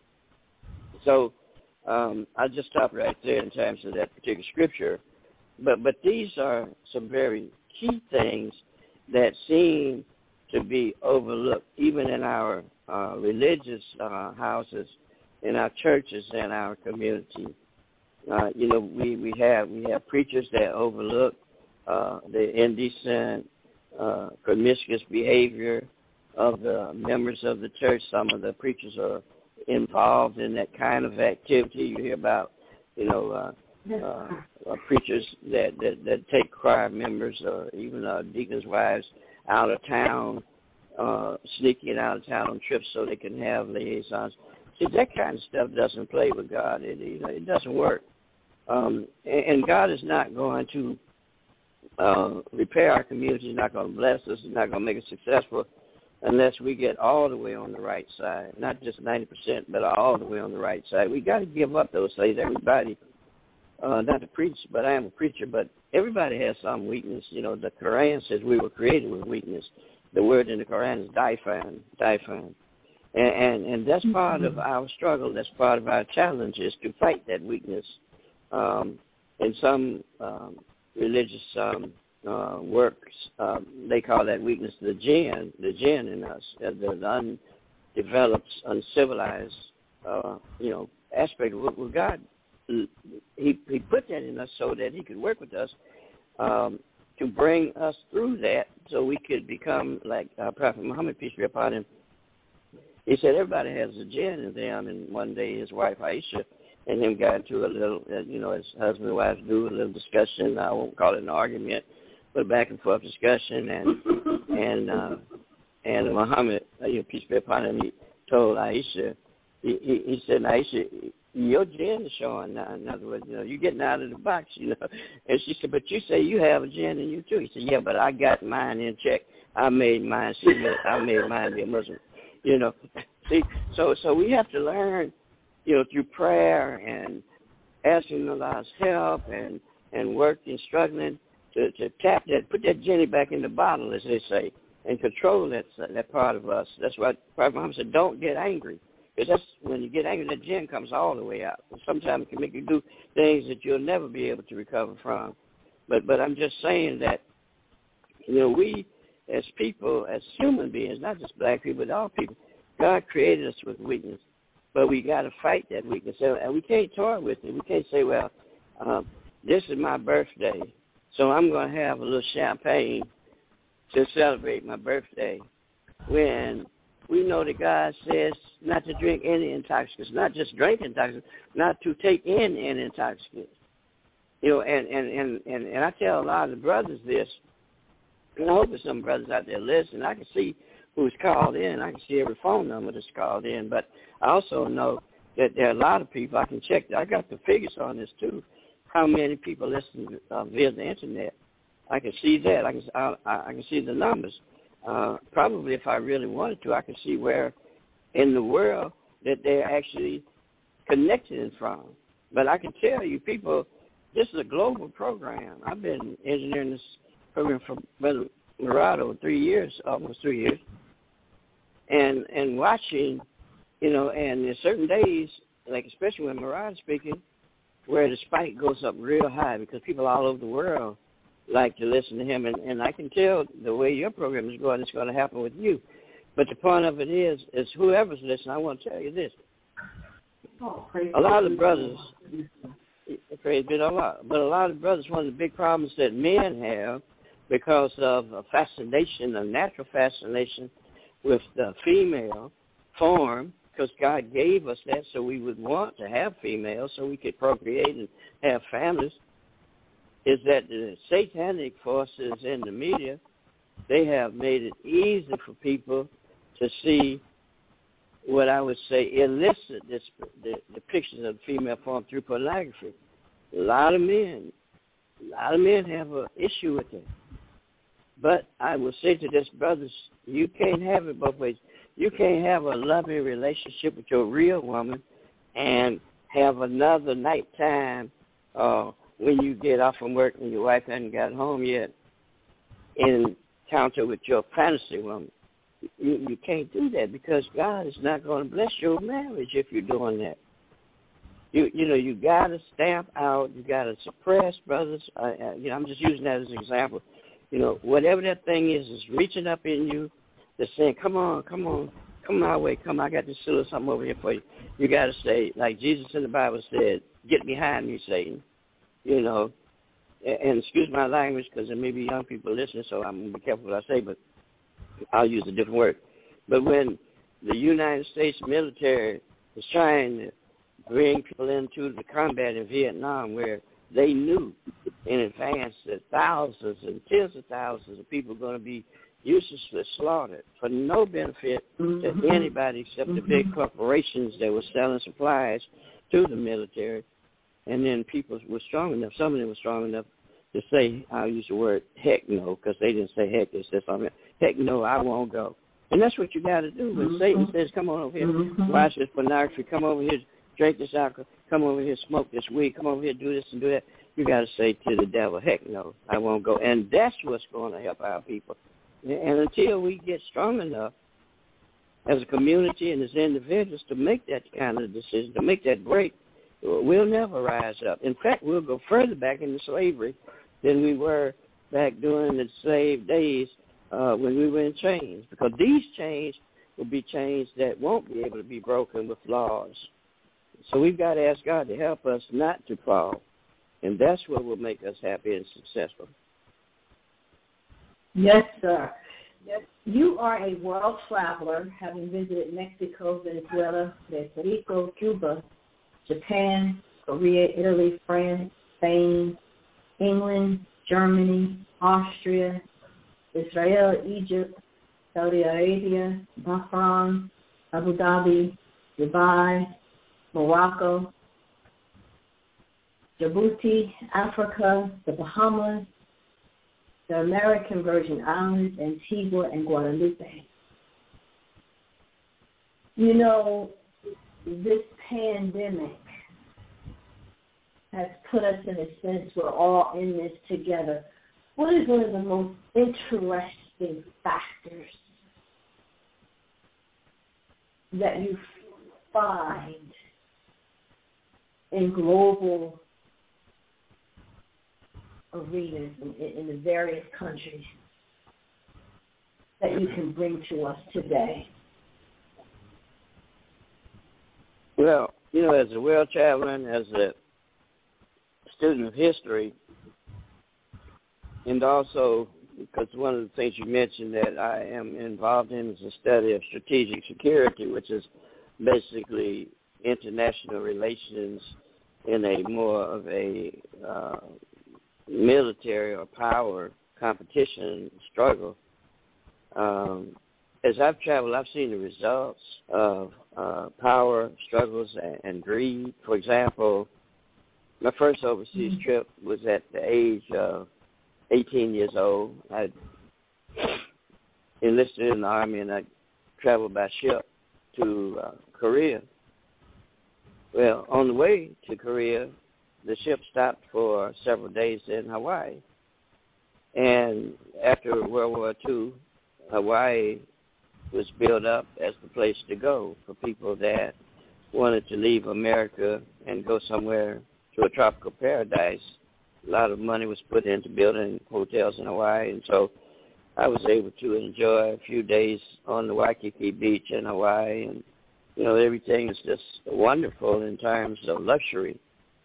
So um, I'll just stop right there in terms of that particular scripture. But but these are some very key things that seem to be overlooked, even in our uh, religious uh, houses, in our churches, and our community. Uh, you know, we, we have we have preachers that overlook uh, the indecent, uh, promiscuous behavior of the members of the church. Some of the preachers are involved in that kind of activity. You hear about, you know, uh, uh, uh, preachers that, that, that take choir members or even uh, deacons' wives out of town, uh, sneaking out of town on trips so they can have liaisons. See, that kind of stuff doesn't play with God. It, you know, it doesn't work. Um, and, and God is not going to uh, repair our community. He's not going to bless us. He's not going to make us successful unless we get all the way on the right side, not just ninety percent, but all the way on the right side. We got to give up those things. Everybody, uh, not to preach, but I am a preacher, but everybody has some weakness. You know, the Quran says we were created with weakness. The word in the Quran is daifan, daifan. And, and, and that's part of our struggle. That's part of our challenge is to fight that weakness. Um, in some um, religious um, uh, works, um, they call that weakness the jinn, the jinn in us, uh, the undeveloped, uncivilized, uh, you know, aspect of what God, he, he put that in us so that he could work with us um, to bring us through that so we could become like uh, Prophet Muhammad, peace be upon him. He said everybody has a jinn in them, and one day his wife Aisha and him got into a little, uh, you know, as husband and wives do, a little discussion. I won't call it an argument, but a back and forth discussion. And and uh, and Muhammad, uh, you know, peace be upon him, he told Aisha, he, he, he said, Aisha, your jinn is showing now. In other words, you know, you're getting out of the box, you know. And she said, but you say you have a jinn in you too. He said, yeah, but I got mine in check. I made mine. See, I made mine be a Muslim. You know, see, so so we have to learn, you know, through prayer and asking Allah's help and, and working, struggling to, to tap that, put that genie back in the bottle, as they say, and control that that part of us. That's why Prophet Muhammad said, don't get angry. Because that's when you get angry, that gin comes all the way out. And sometimes it can make you do things that you'll never be able to recover from. But but I'm just saying that, you know, we as people, as human beings, not just black people, but all people, God created us with weakness. But we got to fight that weakness. And we can't toy with it. We can't say, well, um, this is my birthday, so I'm going to have a little champagne to celebrate my birthday. When we know that God says not to drink any intoxicants, not just drink intoxicants, not to take in any intoxicants. You know, and, and, and, and, and I tell a lot of the brothers this, and I hope there's some brothers out there listening. I can see who's called in. I can see every phone number that's called in. But I also know that there are a lot of people. I can check. I got the figures on this, too, how many people listen uh, via the Internet. I can see that. I can, I, I can see the numbers. Uh, probably if I really wanted to, I could see where in the world that they're actually connected from. But I can tell you, people, this is a global program. I've been engineering this program for Brother Morado three years, almost three years, and and watching, you know, and there's certain days, like especially when Morado's speaking, where the spike goes up real high because people all over the world like to listen to him, and, and I can tell the way your program is going, it's going to happen with you. But the point of it is, is whoever's listening, I want to tell you this.
Oh,
a lot of the brothers, praise be to Allah, but a lot of the brothers, one of the big problems that men have because of a fascination, a natural fascination with the female form, because God gave us that so we would want to have females so we could procreate and have families, is that the satanic forces in the media, they have made it easy for people to see what I would say elicit this, the, the pictures of the female form through pornography. A lot of men, a lot of men have an issue with it. But I will say to this, brothers, you can't have it both ways. You can't have a loving relationship with your real woman and have another nighttime uh, when you get off from work and your wife hasn't got home yet encounter with your fantasy woman. You, you can't do that because God is not going to bless your marriage if you're doing that. You you know, you got to stamp out, you got to suppress, brothers. Uh, uh, you know, I'm just using that as an example. You know, whatever that thing is, is reaching up in you, that's saying, come on, come on, come my way, come, I got this little something over here for you. You got to say, like Jesus in the Bible said, get behind me, Satan. You know, and, and excuse my language because there may be young people listening, so I'm going to be careful what I say, but I'll use a different word. But when the United States military was trying to bring people into the combat in Vietnam where they knew in advance that thousands and tens of thousands of people are going to be uselessly slaughtered for no benefit mm-hmm. to anybody except mm-hmm. the big corporations that were selling supplies to the military. And then people were strong enough, some of them were strong enough to say, I'll use the word heck no, because they didn't say heck, they said something, heck no, I won't go. And that's what you got to do. When mm-hmm. Satan says, come on over here, mm-hmm. watch this pornography, come over here, drink this alcohol, come over here, smoke this weed, come over here, do this and do that, you got to say to the devil, heck no, I won't go. And that's what's going to help our people. And until we get strong enough as a community and as individuals to make that kind of decision, to make that break, we'll never rise up. In fact, we'll go further back into slavery than we were back during the slave days uh, when we were in chains, because these chains will be chains that won't be able to be broken with laws. So we've got to ask God to help us not to fall, and that's what will make us happy and successful.
Yes, sir. Yes. You are a world traveler, having visited Mexico, Venezuela, Puerto Rico, Cuba, Japan, Korea, Italy, France, Spain, England, Germany, Austria, Israel, Egypt, Saudi Arabia, Bahrain, Abu Dhabi, Dubai, Morocco, Djibouti, Africa, the Bahamas, the American Virgin Islands, Antigua, and Guadeloupe. You know, this pandemic has put us in a sense we're all in this together. What is one of the most interesting factors that you find in global arenas in, in the various countries that you can bring to us today?
Well, you know, as a world traveler and as a student of history, and also because one of the things you mentioned that I am involved in is the study of strategic security, which is basically international relations in a more of a uh, military or power competition struggle. Um, as I've traveled, I've seen the results of uh, power struggles and, and greed. For example, my first overseas mm-hmm. trip was at the age of eighteen years old. I enlisted in the Army, and I traveled by ship to uh, Korea. Well, on the way to Korea, the ship stopped for several days in Hawaii. And after World War Two, Hawaii was built up as the place to go for people that wanted to leave America and go somewhere to a tropical paradise. A lot of money was put into building hotels in Hawaii, and so I was able to enjoy a few days on the Waikiki Beach in Hawaii, and, you know, everything is just wonderful in terms of luxury.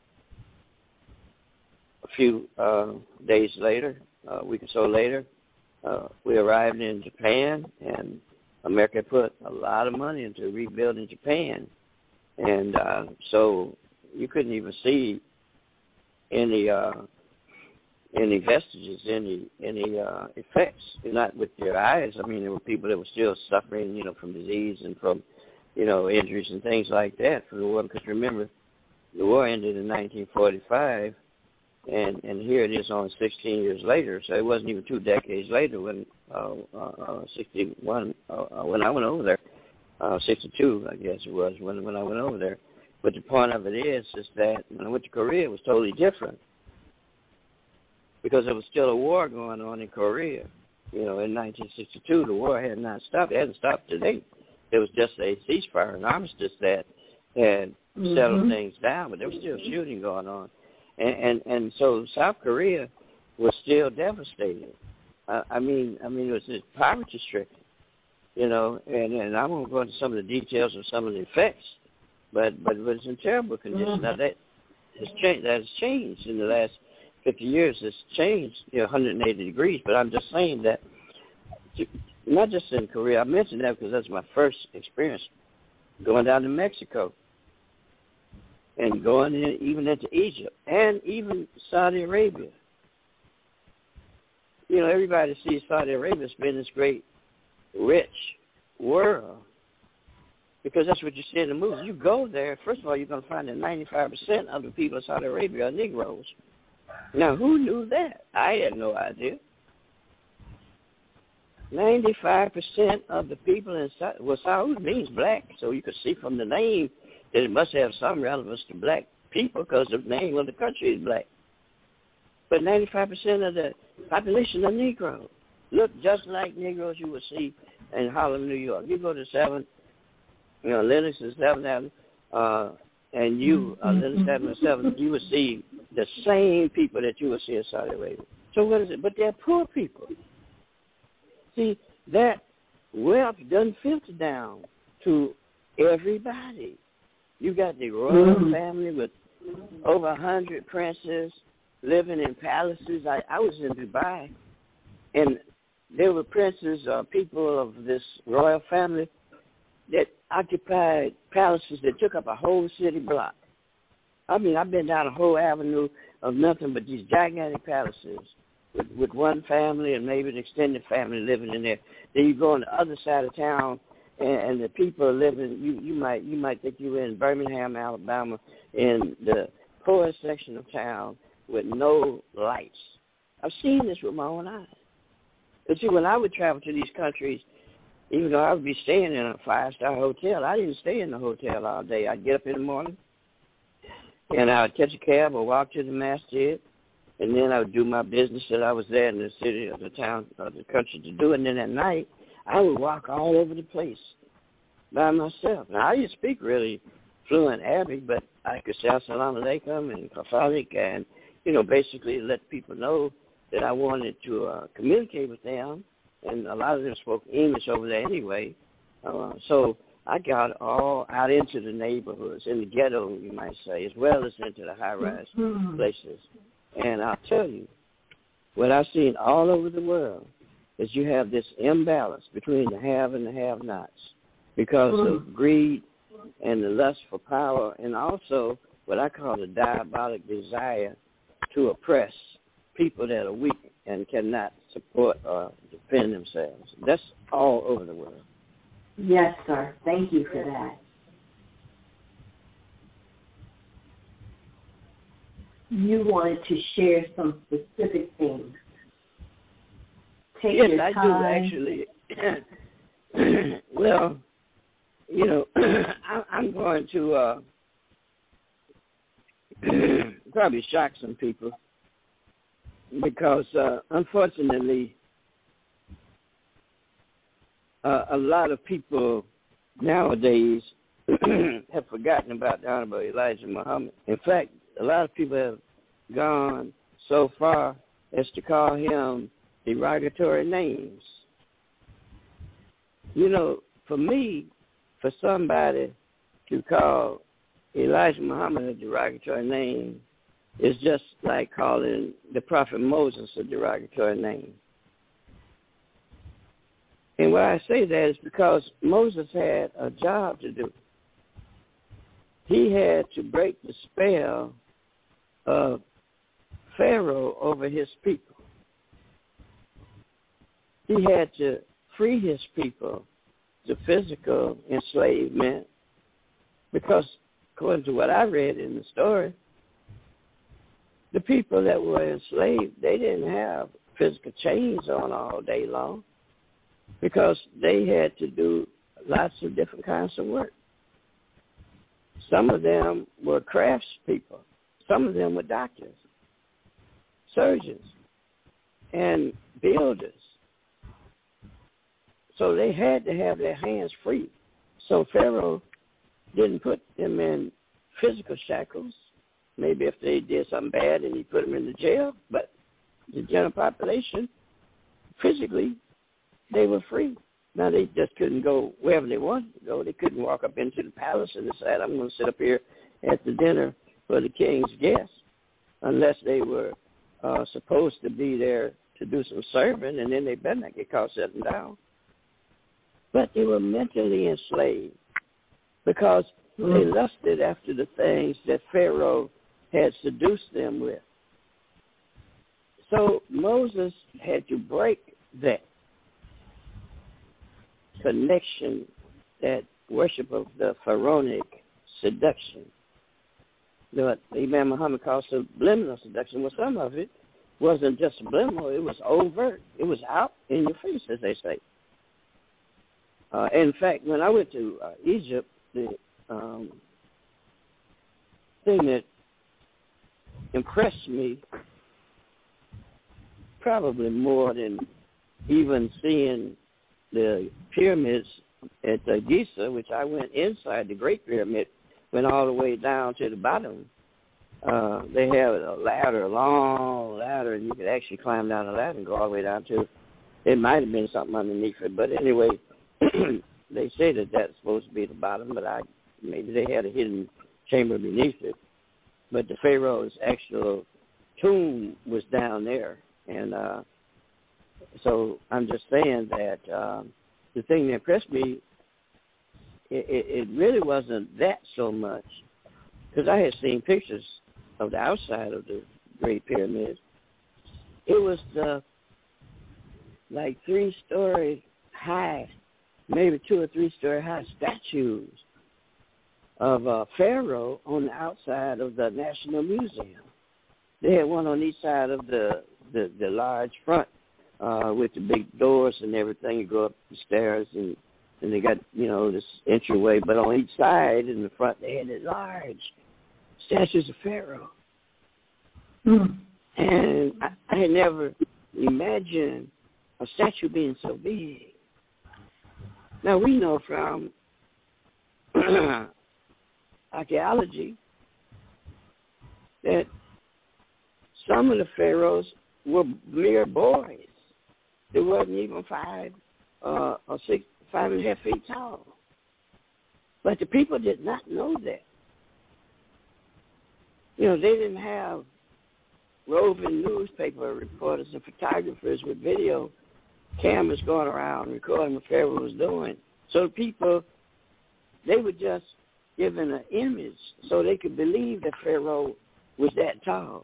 A few uh, days later, a week or so later, uh, we arrived in Japan, and America put a lot of money into rebuilding Japan. And uh, so you couldn't even see any uh, any vestiges, any any uh, effects, not with their eyes. I mean, there were people that were still suffering, you know, from disease and from, you know, injuries and things like that from the war. Because remember, the war ended in nineteen forty-five, and, and here it is only sixteen years later. So it wasn't even two decades later when uh, uh, sixty-one uh, when I went over there. Uh, sixty-two, I guess it was when when I went over there. But the point of it is, is that when I went to Korea, it was totally different because there was still a war going on in Korea. You know, in nineteen sixty-two, the war had not stopped. It hadn't stopped today. There was just a ceasefire, an armistice that had mm-hmm. settled things down, but there was still shooting going on. And and, and so South Korea was still devastated. Uh, I mean, I mean, it was just poverty-stricken. You know, and, and I won't go into some of the details of some of the effects, but but it was in terrible condition. Mm-hmm. Now that has changed. That has changed in the last fifty years. It's changed, you know, one hundred eighty degrees. But I'm just saying that, not just in Korea. I mentioned that because that's my first experience going down to Mexico and going in, even into Egypt and even Saudi Arabia. You know, everybody sees Saudi Arabia as being this great, rich world because that's what you see in the movies. You go there, first of all, you're going to find that ninety-five percent of the people in Saudi Arabia are Negroes. Now, who knew that? I had no idea. ninety-five percent of the people in Saudi, well, Saudi means black, so you could see from the name that it must have some relevance to black people because the name of the country is black. But ninety-five percent of the population are Negroes. Look just like Negroes you will see in Harlem, New York. You go to seven, you know, Lenox and seventh Avenue, uh, and you, uh, Lenox Avenue and seventh, you will see the same people that you will see in Saudi Arabia. So what is it? But they're poor people. See, that wealth doesn't filter down to everybody. You got the royal mm-hmm. family with over a hundred princes living in palaces. I, I was in Dubai, and there were princes or uh, people of this royal family that occupied palaces that took up a whole city block. I mean, I've been down a whole avenue of nothing but these gigantic palaces with, with one family and maybe an extended family living in there. Then you go on the other side of town, and, and the people are living. You you might you might think you're in Birmingham, Alabama, in the poorest section of town with no lights. I've seen this with my own eyes. But see, when I would travel to these countries, even though I would be staying in a five-star hotel, I didn't stay in the hotel all day. I'd get up in the morning, and I would catch a cab or walk to the masjid, and then I would do my business that I was there in the city or the town or the country to do. And then at night, I would walk all over the place by myself. Now, I didn't speak really fluent Arabic, but I could say assalamu alaikum and kafalik and, you know, basically let people know that I wanted to uh, communicate with them, and a lot of them spoke English over there anyway. Uh, so I got all out into the neighborhoods, in the ghetto, you might say, as well as into the high-rise mm-hmm. places. And I'll tell you, what I've seen all over the world is you have this imbalance between the have and the have-nots because mm-hmm. of greed and the lust for power, and also what I call the diabolic desire to oppress people that are weak and cannot support or defend themselves. That's all over the world.
Yes, sir. Thank you for that. You wanted to share some specific things. Take
yes,
your
I
time.
do actually. Well, you know, I, I'm going to uh, probably shock some people because, uh, unfortunately, uh, a lot of people nowadays have forgotten about the Honorable Elijah Muhammad. In fact, a lot of people have gone so far as to call him derogatory names. You know, for me, for somebody to call Elijah Muhammad a derogatory name is just like calling the prophet Moses a derogatory name. And why I say that is because Moses had a job to do. He had to break the spell of Pharaoh over his people. He had to free his people to physical enslavement because, according to what I read in the story, the people that were enslaved, they didn't have physical chains on all day long because they had to do lots of different kinds of work. Some of them were craftspeople. Some of them were doctors, surgeons, and builders. So they had to have their hands free. So Pharaoh didn't put them in physical shackles. Maybe if they did something bad and he put them in the jail, but the general population, physically, they were free. Now, they just couldn't go wherever they wanted to go. They couldn't walk up into the palace and decide, I'm going to sit up here at the dinner for the king's guests, unless they were uh, supposed to be there to do some serving, and then they better not get caught sitting down. But they were mentally enslaved because mm-hmm. they lusted after the things that Pharaoh had seduced them with. So Moses had to break that connection, that worship of the pharaonic seduction. What Imam Muhammad calls subliminal seduction. Well, some of it wasn't just subliminal. It was overt. It was out in your face, as they say. Uh, in fact, when I went to uh, Egypt, the um, thing that impressed me probably more than even seeing the pyramids at uh, Giza, which I went inside the Great Pyramid, went all the way down to the bottom. Uh, they have a ladder, a long ladder, and you could actually climb down the ladder and go all the way down to, it might have been something underneath it, but anyway, they say that that's supposed to be the bottom, but I maybe they had a hidden chamber beneath it. But the Pharaoh's actual tomb was down there, and uh, so I'm just saying that um, the thing that impressed me, it, it, it really wasn't that so much, because I had seen pictures of the outside of the Great Pyramid. It was the like three-story high, maybe two or three-story high statues of uh, Pharaoh on the outside of the National Museum. They had one on each side of the, the, the large front uh, with the big doors and everything. You go up the stairs, and, and they got, you know, this entryway. But on each side in the front, they had large statues of Pharaoh. Mm. And I, I had never imagined a statue being so big. Now, we know from archaeology that some of the pharaohs were mere boys. They wasn't even five uh, or six, five and a half feet tall. But the people did not know that. You know, they didn't have roving newspaper reporters and photographers with video cameras going around recording what Pharaoh was doing. So the people, they were just given an image so they could believe that Pharaoh was that tall.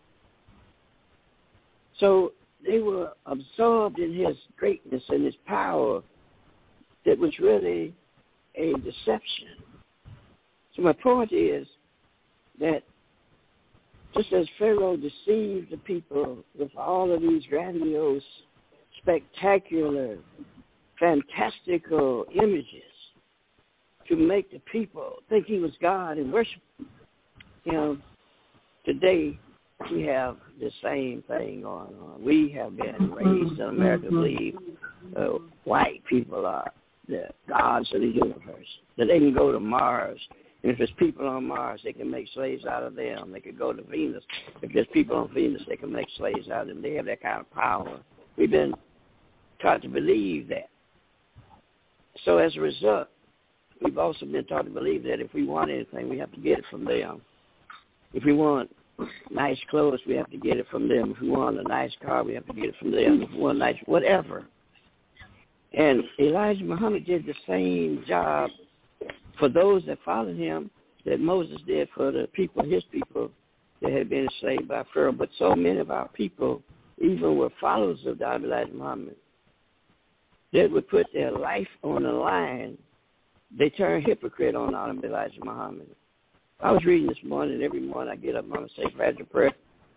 So they were absorbed in his greatness and his power that was really a deception. So my point is that just as Pharaoh deceived the people with all of these grandiose, spectacular, fantastical images to make the people think he was God and worship him, you know, today we have the same thing going on. We have been raised in America to believe uh, white people are the gods of the universe, that they can go to Mars. And if there's people on Mars, they can make slaves out of them. They could go to Venus. If there's people on Venus, they can make slaves out of them. They have that kind of power. We've been taught to believe that. So as a result, we've also been taught to believe that if we want anything, we have to get it from them. If we want nice clothes, we have to get it from them. If we want a nice car, we have to get it from them. If we want nice whatever. And Elijah Muhammad did the same job for those that followed him that Moses did for the people, his people, that had been enslaved by Pharaoh. But so many of our people, even were followers of the Elijah Muhammad, that would put their life on the line. They turn hypocrite on Elijah Muhammad. I was reading this morning. Every morning I get up, I'm going to say Fajr prayer.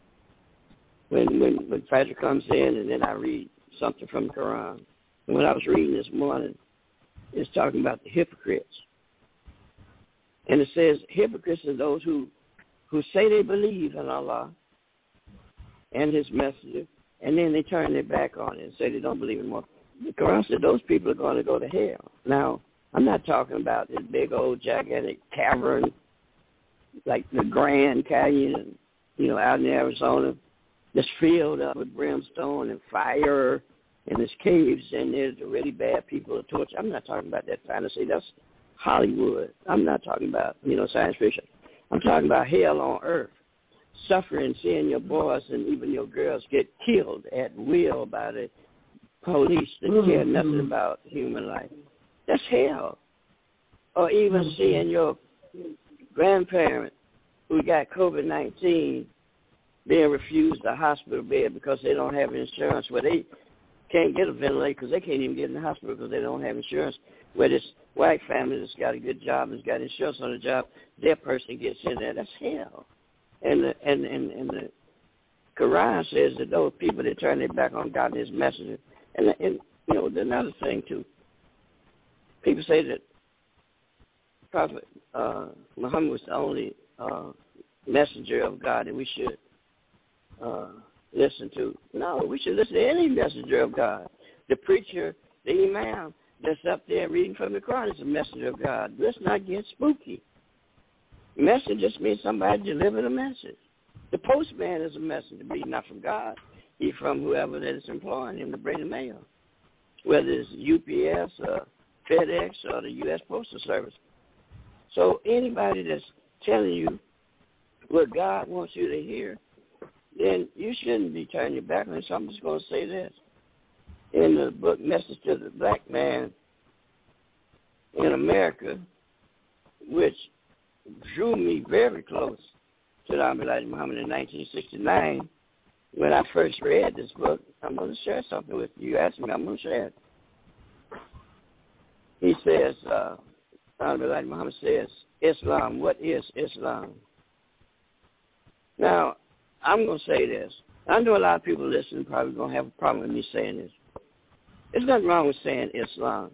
When, when, when Fajr comes in, and then I read something from the Quran. And when I was reading this morning, it's talking about the hypocrites. And it says hypocrites are those who, who say they believe in Allah and his messenger, and then they turn their back on it and say they don't believe in more. The Quran said those people are going to go to hell. Now, I'm not talking about this big old gigantic cavern like the Grand Canyon, you know, out in Arizona, that's filled up with brimstone and fire, and there's caves, and there's really bad people to torture. I'm not talking about that fantasy. That's Hollywood. I'm not talking about, you know, science fiction. I'm talking about hell on earth, suffering, seeing your boys and even your girls get killed at will by the police that mm-hmm. care nothing about human life. That's hell. Or even mm-hmm. seeing your grandparent who got COVID nineteen being refused a hospital bed because they don't have insurance, where they can't get a ventilator because they can't even get in the hospital because they don't have insurance, where this white family that's got a good job, that's got insurance on the job, their person gets in there. That's hell. And the, and, and, and the Quran says that those people that turn their back on God and his messenger. And, and you know, another thing, too, people say that Prophet uh, Muhammad was the only uh, messenger of God that we should uh, listen to. No, we should listen to any messenger of God. The preacher, the imam that's up there reading from the Quran is a messenger of God. Let's not get spooky. Message just means somebody delivered a message. The postman is a messenger, but he's not from God. He's from whoever that is employing him to bring the mail, whether it's U P S or FedEx or the U S Postal Service. So anybody that's telling you what God wants you to hear, then you shouldn't be turning your back on it. So I'm just going to say this. In the book Message to the Black Man in America, which drew me very close to the Elijah Muhammad in nineteen sixty-nine, when I first read this book, I'm going to share something with you. You asked me, I'm going to share it. He says, uh, Elijah Muhammad says, Islam, what is Islam? Now, I'm going to say this. I know a lot of people listening probably going to have a problem with me saying this. There's nothing wrong with saying Islam.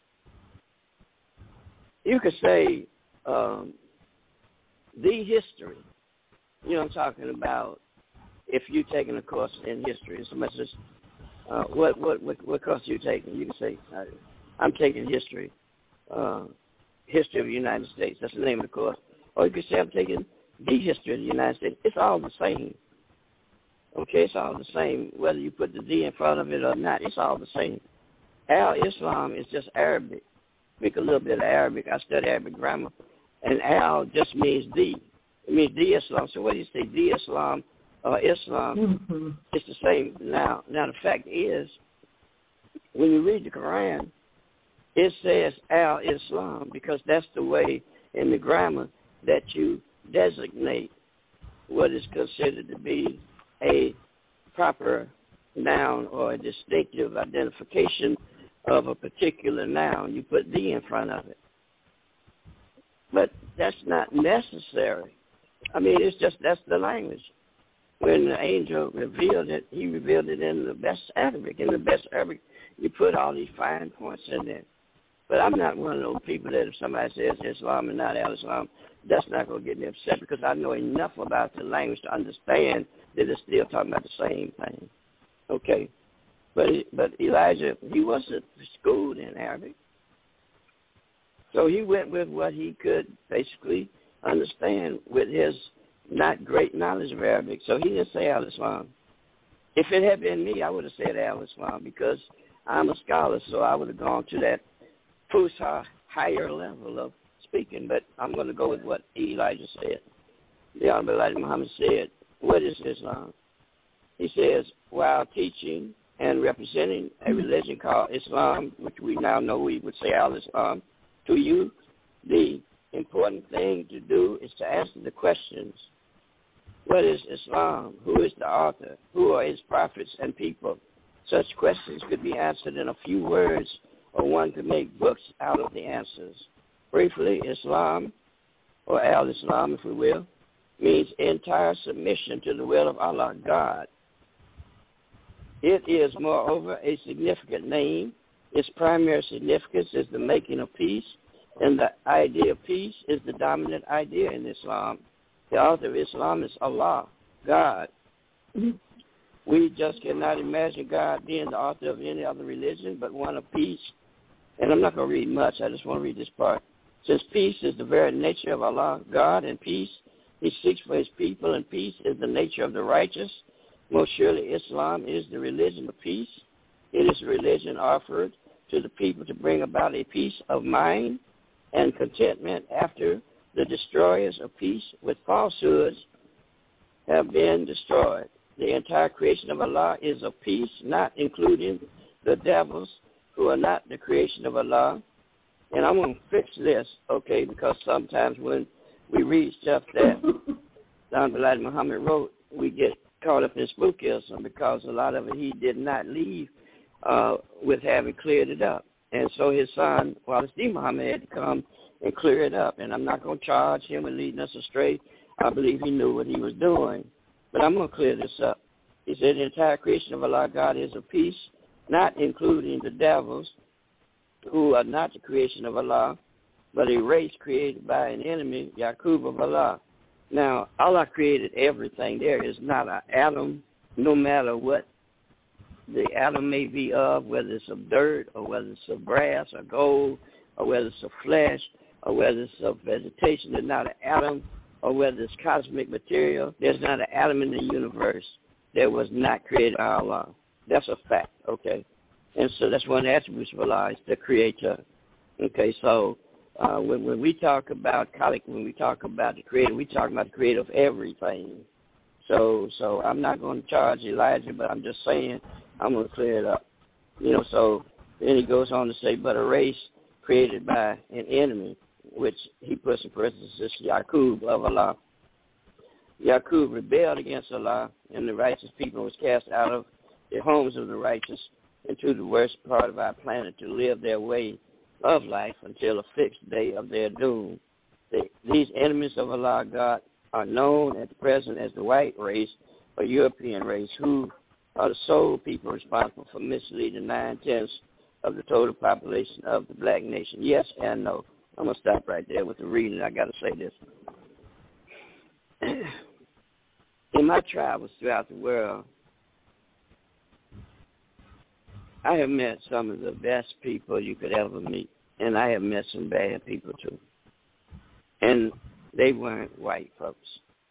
You could say um, the history. You know what I'm talking about. If you're taking a course in history, so much as uh, what, what what what course are you taking? You can say, uh, I'm taking history, uh, history of the United States. That's the name of the course. Or you could say, I'm taking the history of the United States. It's all the same. Okay, it's all the same. Whether you put the D in front of it or not, it's all the same. Al-Islam is just Arabic. Speak a little bit of Arabic. I study Arabic grammar. And al just means the. It means the Islam. So what do you say, the Islam or Islam? Mm-hmm. It's the same. Now, now the fact is, when you read the Quran, it says al-Islam because that's the way in the grammar that you designate what is considered to be a proper noun or a distinctive identification of a particular noun. You put the in front of it. But that's not necessary. I mean, it's just, that's the language. When the angel revealed it, he revealed it in the best Arabic. In the best Arabic, you put all these fine points in there. But I'm not one of those people that if somebody says Islam and not al-Islam, that's not going to get me upset because I know enough about the language to understand that it's still talking about the same thing. Okay? But but Elijah, he wasn't schooled in Arabic. So he went with what he could basically understand with his not great knowledge of Arabic. So he didn't say al-Islam. If it had been me, I would have said al-Islam because I'm a scholar, so I would have gone to that Fusha higher level of speaking. But I'm going to go with what Elijah said. The Honorable Elijah Muhammad said, what is Islam? He says, while teaching and representing a religion called Islam, which we now know we would say al-Islam, to you, the important thing to do is to answer the questions What is Islam? Who is the author? Who are its prophets and people? Such questions could be answered in a few words, or one could make books out of the answers. Briefly, Islam, or al-Islam, if we will, means entire submission to the will of Allah, God. It is, moreover, a significant name. Its primary significance is the making of peace, and the idea of peace is the dominant idea in Islam. The author of Islam is Allah, God. We just cannot imagine God being the author of any other religion but one of peace. And I'm not going to read much. I just want to read this part. Since peace is the very nature of Allah, God, and peace, he seeks for his people, and peace is the nature of the righteous. Most surely Islam is the religion of peace. It is a religion offered to the people to bring about a peace of mind and contentment after the destroyers of peace with falsehoods have been destroyed. The entire creation of Allah is of peace, not including the devils who are not the creation of Allah. And I'm going to fix this, okay, because sometimes when we read stuff that Don Elijah Muhammad wrote, we get caught up in spookism because a lot of it he did not leave uh, with having cleared it up. And so his son, Wallace D. Muhammad, had to come and clear it up. And I'm not going to charge him with leading us astray. I believe he knew what he was doing. But I'm going to clear this up. He said the entire creation of Allah, God, is of peace, not including the devils who are not the creation of Allah, but a race created by an enemy, Yaqub of Allah. Now, Allah created everything. There is not an atom, no matter what the atom may be of, whether it's of dirt or whether it's of brass or gold or whether it's of flesh or whether it's of vegetation. There's not an atom, or whether it's cosmic material. There's not an atom in the universe that was not created by Allah. That's a fact, okay? And so that's one of the attributes of Allah, is the creator. Okay, so uh, when, when we talk about, when we talk about the creator, we talk about the creator of everything. So so I'm not going to charge Elijah, but I'm just saying I'm going to clear it up. You know, so then he goes on to say, but a race created by an enemy, which he puts in parenthesis, Yaqub of Allah. Yaqub rebelled against Allah, and the righteous people was cast out of the homes of the righteous into the worst part of our planet to live their way of life until a fixed day of their doom. The, these enemies of Allah, God, are known at the present as the white race or European race, who are the sole people responsible for misleading nine-tenths of the total population of the black nation. Yes and no. I'm going to stop right there with the reading. I got to say this. In my travels throughout the world, I have met some of the best people you could ever meet, and I have met some bad people too. And they weren't white folks.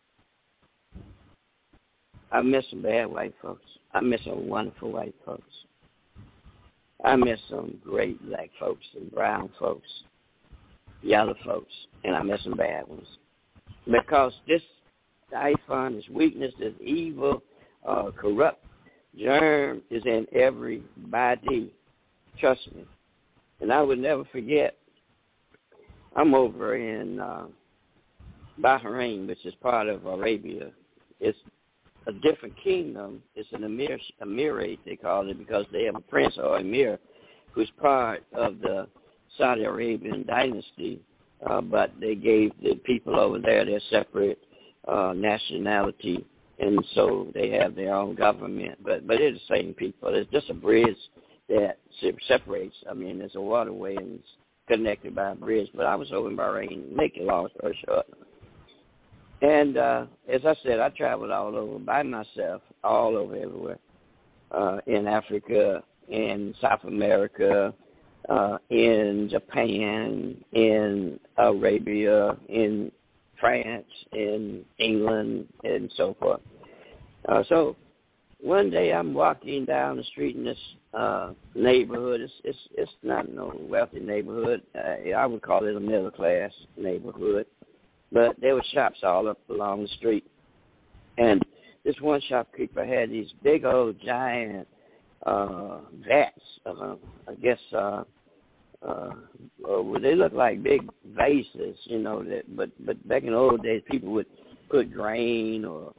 I met some bad white folks. I met some wonderful white folks. I met some great black folks and brown folks, yellow folks, and I met some bad ones. Because this typhon, this weakness, this evil, uh, corrupt germ is in everybody. Trust me. And I would never forget, I'm over in uh, Bahrain, which is part of Arabia. It's a different kingdom. It's an emir, emirate, they call it, because they have a prince or emir who's part of the Saudi Arabian dynasty, uh, but they gave the people over there their separate uh, nationality, and so they have their own government. But but it's the same people. It's just a bridge that separates. I mean, there's a waterway and it's connected by a bridge. But I was over in Bahrain, make it long story short. And uh, as I said, I traveled all over by myself, all over everywhere, uh, in Africa, in South America, uh, in Japan, in Arabia, in France, in England, and so forth. Uh, so one day I'm walking down the street in this uh, neighborhood. It's, it's it's not no wealthy neighborhood. Uh, I would call it a middle class neighborhood. But there were shops all up along the street. And this one shopkeeper had these big old giant uh, vats. Uh, I guess uh, uh, well, they look like big vases, you know. That, but but back in the old days, people would put grain or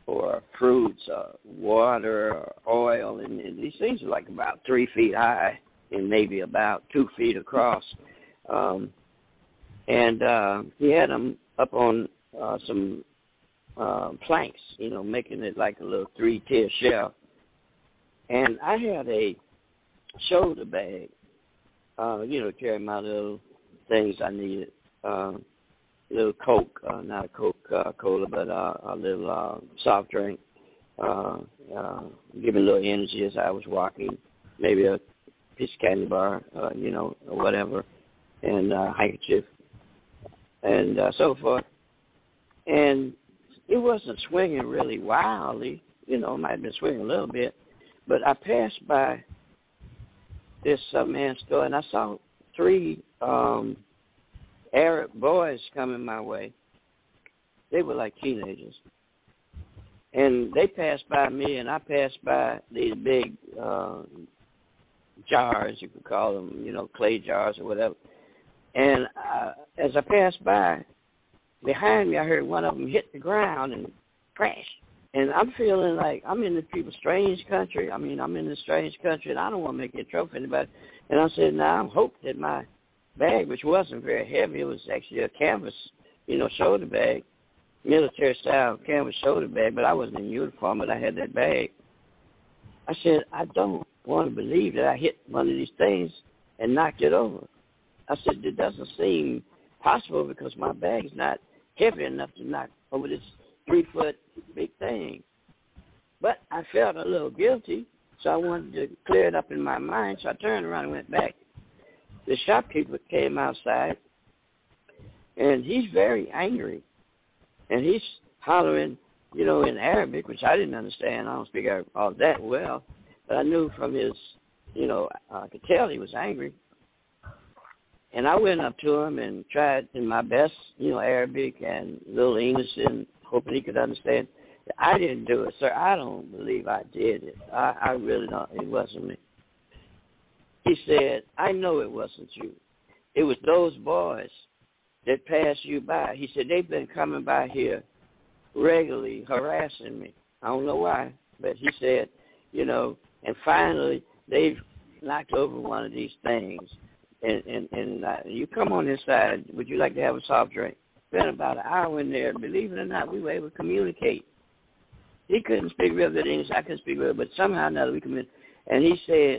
or fruits, or water, or oil, and, and these things are like about three feet high and maybe about two feet across. Um, and uh, he had them up on uh, some uh, planks, you know, making it like a little three-tier shelf. And I had a shoulder bag, uh, you know, carry my little things I needed. Uh, little Coke, uh, not a Coke uh, Cola, but uh, a little uh, soft drink, uh, uh, give me a little energy as I was walking, maybe a piece of candy bar, uh, you know, or whatever, and uh, handkerchief, and uh, so forth. And it wasn't swinging really wildly, you know, it might have been swinging a little bit, but I passed by this uh, man's store, and I saw three um, Arab boys coming my way. They were like teenagers. And they passed by me, and I passed by these big uh, jars, you could call them, you know, clay jars or whatever. And uh, as I passed by, behind me, I heard one of them hit the ground and crash. And I'm feeling like I'm in this people's strange country. I mean, I'm in this strange country, and I don't want to make it a trouble for anybody. And I said, now I hope that my bag, which wasn't very heavy, it was actually a canvas, you know, shoulder bag, military-style canvas shoulder bag, but I wasn't in uniform, but I had that bag. I said, I don't want to believe that I hit one of these things and knocked it over. I said, it doesn't seem possible because my bag is not heavy enough to knock over this three-foot big thing. But I felt a little guilty, so I wanted to clear it up in my mind, so I turned around and went back. The shopkeeper came outside, and he's very angry, and he's hollering, you know, in Arabic, which I didn't understand. I don't speak Arabic all that well, but I knew from his, you know, I could tell he was angry. And I went up to him and tried in my best, you know, Arabic and a little English, and hoping he could understand. I didn't do it, sir. I don't believe I did it. I, I really don't. It wasn't me. He said, I know it wasn't you. It was those boys that passed you by. He said, they've been coming by here regularly harassing me. I don't know why, but he said, you know, and finally they've knocked over one of these things. And, and, and uh, you come on this side, would you like to have a soft drink? Spent about an hour in there. Believe it or not, we were able to communicate. He couldn't speak real good English. I couldn't speak real, but somehow or another we communicated. And he said,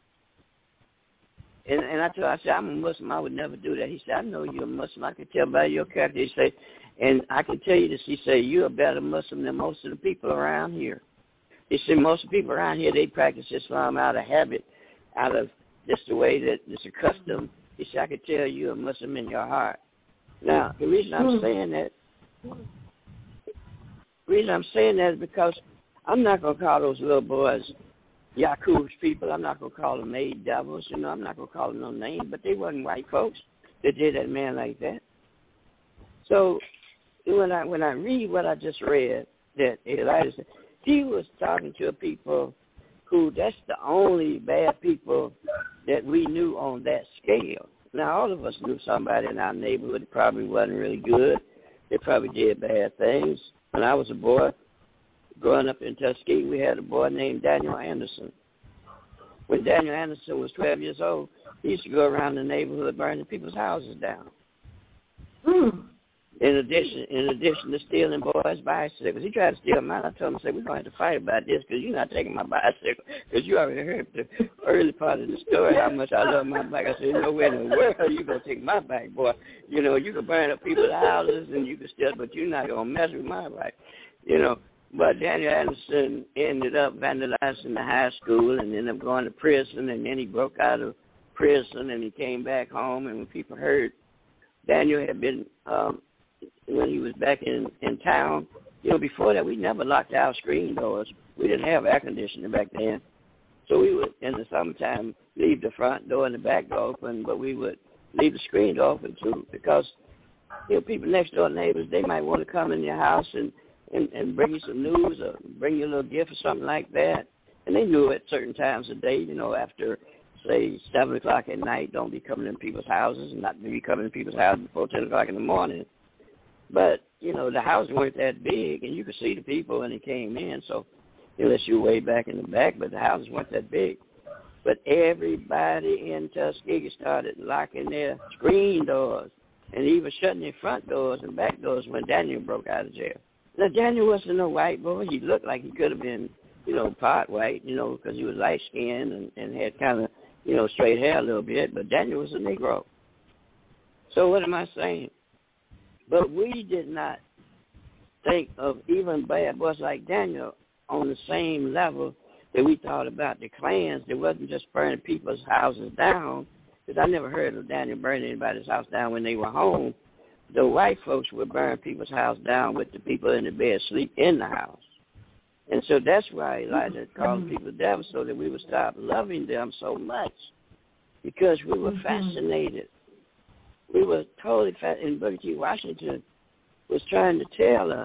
And, and I told him, I said, I'm a Muslim. I would never do that. He said, I know you're a Muslim. I can tell by your character. He said, and I can tell you this. He said, you're a better Muslim than most of the people around here. He said, most of the people around here, they practice Islam out of habit, out of just the way that it's a custom. He said, I can tell you're a Muslim in your heart. Now, the reason I'm saying that, the reason I'm saying that is because I'm not going to call those little boys Yakub's people. I'm not going to call them made devils. You know, I'm not going to call them no name, but they wasn't white folks that did that man like that. So when I when I read what I just read, that Elijah said, he was talking to people who, that's the only bad people that we knew on that scale. Now, all of us knew somebody in our neighborhood that probably wasn't really good. They probably did bad things. When I was a boy, growing up in Tuskegee, we had a boy named Daniel Anderson. When Daniel Anderson was twelve years old, he used to go around the neighborhood burning people's houses down.
Mm.
In addition, in addition to stealing boys' bicycles, he tried to steal mine. I told him, I said, we're going to have to fight about this because you're not taking my bicycle, because you already heard the early part of the story how much I love my bike. I said, no way in the world are you going to take my bike, boy. You know, you can burn up people's houses and you can steal, but you're not going to mess with my bike. You know, but Daniel Anderson ended up vandalizing the high school and ended up going to prison, and then he broke out of prison and he came back home, and when people heard Daniel had been, um, when he was back in, in town, you know, before that we never locked our screen doors. We didn't have air conditioning back then. So we would, in the summertime, leave the front door and the back door open, but we would leave the screen door open too, because, you know, people next door neighbors, they might want to come in your house and And, and bring you some news or bring you a little gift or something like that. And they knew at certain times of day, you know, after, say, seven o'clock at night, don't be coming in people's houses and not be coming in people's houses before ten o'clock in the morning. But you know, the houses weren't that big, and you could see the people when they came in, so unless you were way back in the back, but the houses weren't that big. But everybody in Tuskegee started locking their screen doors and even shutting their front doors and back doors when Daniel broke out of jail. Now, Daniel wasn't no white boy. He looked like he could have been, you know, part white, you know, because he was light-skinned and, and had kind of, you know, straight hair a little bit. But Daniel was a Negro. So what am I saying? But we did not think of even bad boys like Daniel on the same level that we thought about the Klans. That wasn't just burning people's houses down, because I never heard of Daniel burning anybody's house down when they were home. The white folks would burn people's house down with the people in the bed sleep in the house. And so that's why Elijah called people devils, so that we would stop loving them so much, because we were fascinated. We were totally fascinated. And Booker T. Washington was trying to tell us,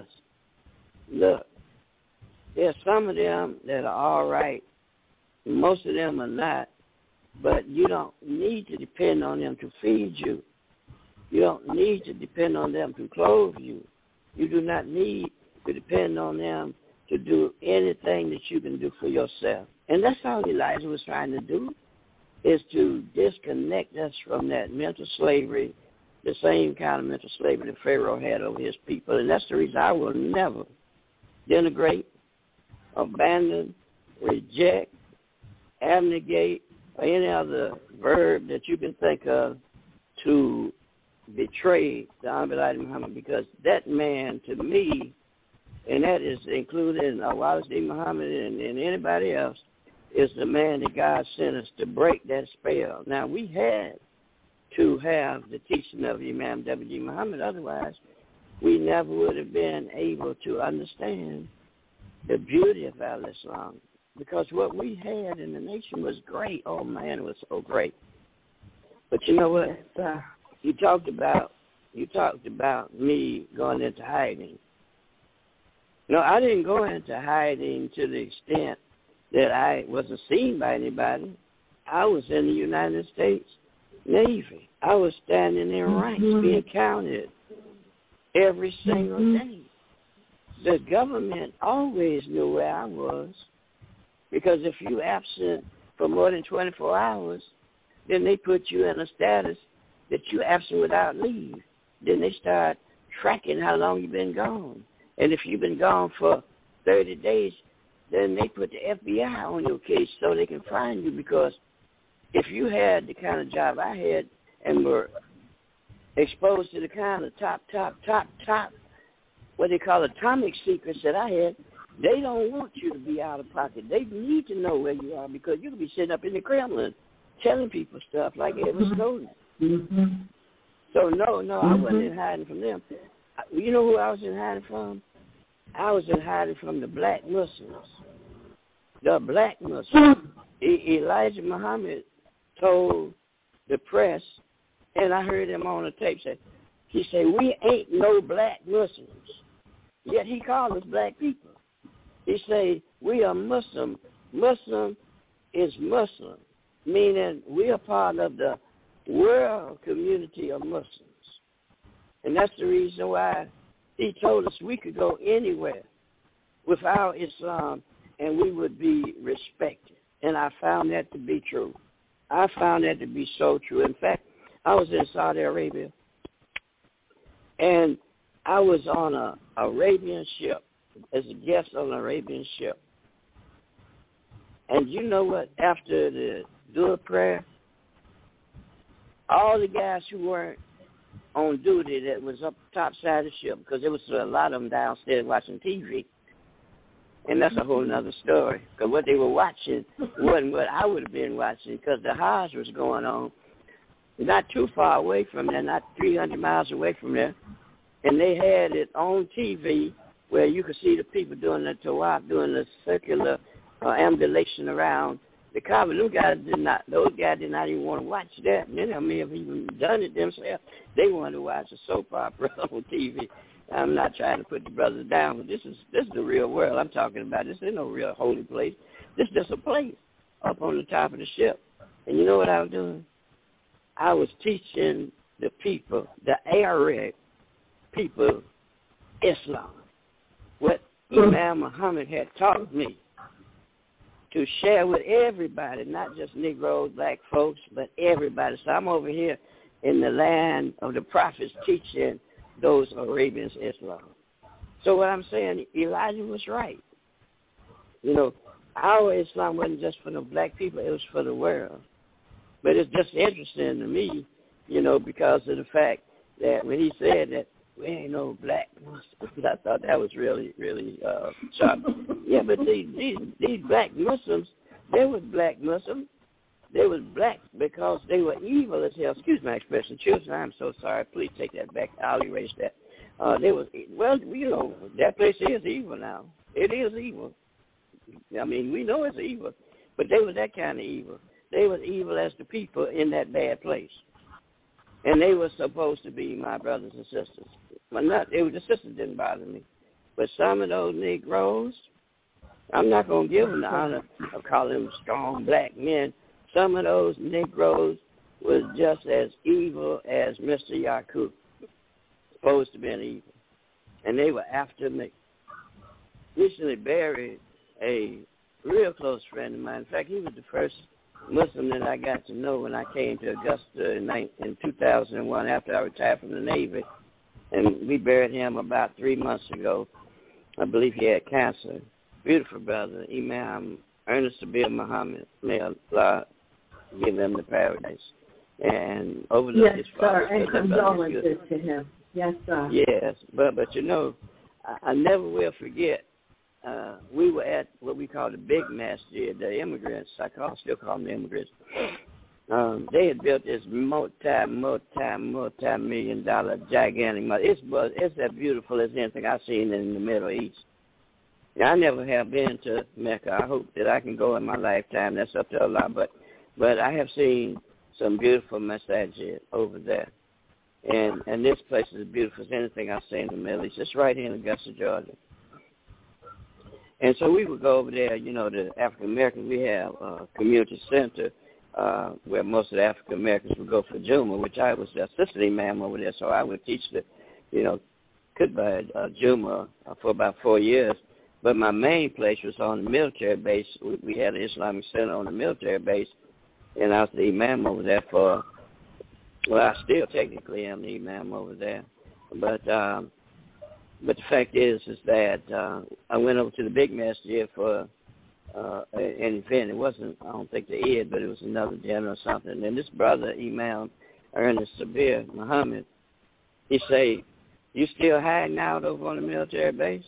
look, there's some of them that are all right. Most of them are not. But you don't need to depend on them to feed you. You don't need to depend on them to clothe you. You do not need to depend on them to do anything that you can do for yourself. And that's all Elijah was trying to do, is to disconnect us from that mental slavery, the same kind of mental slavery that Pharaoh had over his people. And that's the reason I will never denigrate, abandon, reject, abnegate, or any other verb that you can think of to betray the Honorable Elijah Muhammad, because that man, to me, and that is included in uh, Wallace D. Muhammad and, and anybody else, is the man that God sent us to break that spell. Now, we had to have the teaching of Imam W G Muhammad, otherwise we never would have been able to understand the beauty of al-Islam, because what we had in the nation was great. Oh, man, it was so great. But you know what? Uh, you talked about you talked about me going into hiding. No, I didn't go into hiding to the extent that I wasn't seen by anybody. I was in the United States Navy. I was standing in ranks, mm-hmm. being counted every single mm-hmm. day. The government always knew where I was, because if you absent for more than twenty-four hours, then they put you in a status that you're absent without leave. Then they start tracking how long you've been gone. And if you've been gone for thirty days, then they put the F B I on your case so they can find you, because if you had the kind of job I had and were exposed to the kind of top, top, top, top, what they call atomic secrets that I had, they don't want you to be out of pocket. They need to know where you are, because you could be sitting up in the Kremlin telling people stuff like Edward Snowden. Mm-hmm. So, no, no, mm-hmm. I wasn't in hiding from them. You know who I was in hiding from? I was in hiding from the black Muslims. The black Muslims. E- Elijah Muhammad told the press, and I heard him on the tape say, he said, we ain't no black Muslims. Yet he called us black people. He said, we are Muslim. Muslim is Muslim, meaning we are part of the world community of Muslims. And that's the reason why he told us we could go anywhere with our Islam and we would be respected. And I found that to be true. I found that to be so true. In fact, I was in Saudi Arabia, and I was on a Arabian ship, as a guest on an Arabian ship. And you know what? After the Dua prayer, all the guys who weren't on duty that was up top side of the ship, because there was a lot of them downstairs watching T V. And that's a whole other story, because what they were watching wasn't what I would have been watching, because the Hajj was going on not too far away from there, not three hundred miles away from there. And they had it on T V where you could see the people doing the tawaf, doing the circular uh, ambulation around the Kaaba. Those guys did not, those guys did not even want to watch that. Many of them may have even done it themselves. They wanted to watch a soap opera on T V. I'm not trying to put the brothers down, but this is this is the real world I'm talking about. This ain't no real holy place. This is just a place up on the top of the ship. And you know what I was doing? I was teaching the people, the Arab people, Islam, what Imam Muhammad had taught me to share with everybody, not just Negroes, black folks, but everybody. So I'm over here in the land of the prophets teaching those Arabians Islam. So what I'm saying, Elijah was right. You know, our Islam wasn't just for the black people, it was for the world. But it's just interesting to me, you know, because of the fact that when he said that we ain't no black Muslims, I thought that was really, really uh, shocking. Yeah, but these, these these black Muslims, they were black Muslims. They was black because they were evil as hell. Excuse my expression, children. I'm so sorry. Please take that back. I'll erase that. Uh, they was well, you know, that place is evil now. It is evil. I mean, we know it's evil, but they were that kind of evil. They was evil as the people in that bad place, and they were supposed to be my brothers and sisters. But not, it was, the sisters didn't bother me, but some of those Negroes, I'm not gonna give them the honor of calling them strong black men. Some of those Negroes was just as evil as Mister Yakub, supposed to be an evil, and they were after me. Recently buried a real close friend of mine. In fact, he was the first Muslim that I got to know when I came to Augusta in, in two thousand one after I retired from the Navy. And we buried him about three months ago. I believe he had cancer. Beautiful brother, Imam Ernest Sabir Muhammad. May Allah give him the paradise. And over the
Yes, sir, and condolences to him. Yes, sir.
Yes, but, but you know, I, I never will forget. Uh, we were at what we call the big masjid, the immigrants. I call, still call them the immigrants. Um, they had built this multi, multi, multi-million dollar gigantic mosque. It's, it's as beautiful as anything I've seen in the Middle East. Now, I never have been to Mecca. I hope that I can go in my lifetime. That's up to Allah. But, but I have seen some beautiful masajid over there. And, and this place is as beautiful as anything I've seen in the Middle East. It's right here in Augusta, Georgia. And so we would go over there, you know, the African Americans, we have a community center uh, where most of the African Americans would go for Juma, which I was the assistant imam over there, so I would teach the, you know, Khutbah uh, Juma uh, for about four years. But my main place was on the military base. We, we had an Islamic center on the military base, and I was the imam over there for, well, I still technically am the imam over there. But, um, But the fact is, is that uh, I went over to the big masjid for uh, an event. It wasn't, I don't think the Eid, but it was another dinner or something. And this brother, Imam Ernest Sabir Muhammad, he say, "You still hiding out over on the military base?"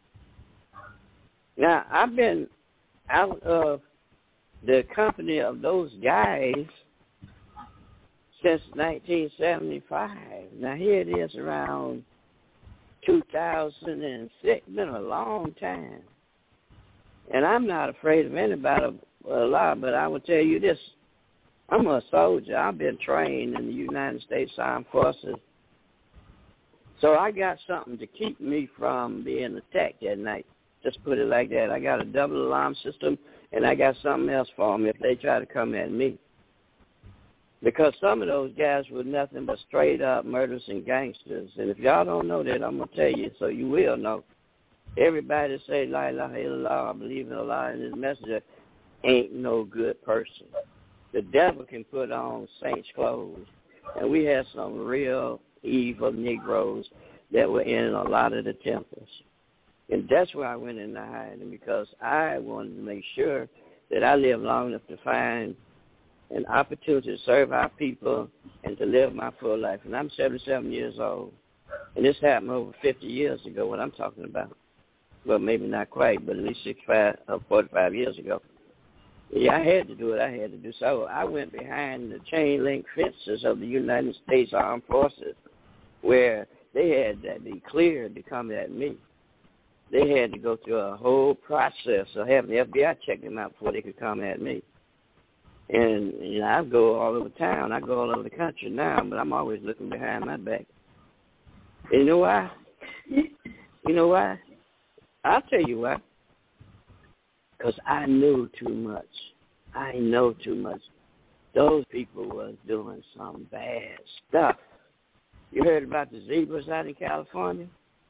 Now, I've been out of the company of those guys since nineteen seventy-five. Now, here it is around two thousand six, been a long time. And I'm not afraid of anybody a lot, but I will tell you this. I'm a soldier. I've been trained in the United States Armed Forces. So I got something to keep me from being attacked at night. Just put it like that. I got a double alarm system, and I got something else for them if they try to come at me. Because some of those guys were nothing but straight up murderers and gangsters. And if y'all don't know that, I'm going to tell you so you will know. Everybody say, La ilaha illallah, I believe in Allah and His messenger, ain't no good person. The devil can put on saints' clothes. And we had some real evil Negroes that were in a lot of the temples. And that's where I went into hiding, because I wanted to make sure that I lived long enough to find an opportunity to serve our people and to live my full life. And I'm seventy-seven years old. And this happened over fifty years ago, what I'm talking about. Well, maybe not quite, but at least sixty-five or forty-five years ago. Yeah, I had to do it. I had to do so. I went behind the chain link fences of the United States Armed Forces, where they had to be cleared to come at me. They had to go through a whole process of having the F B I check them out before they could come at me. And, you know, I go all over town. I go all over the country now, but I'm always looking behind my back. And you know why? You know why? I'll tell you why. Because I knew too much. I know too much. Those people was doing some bad stuff. You heard about the zebras out in California?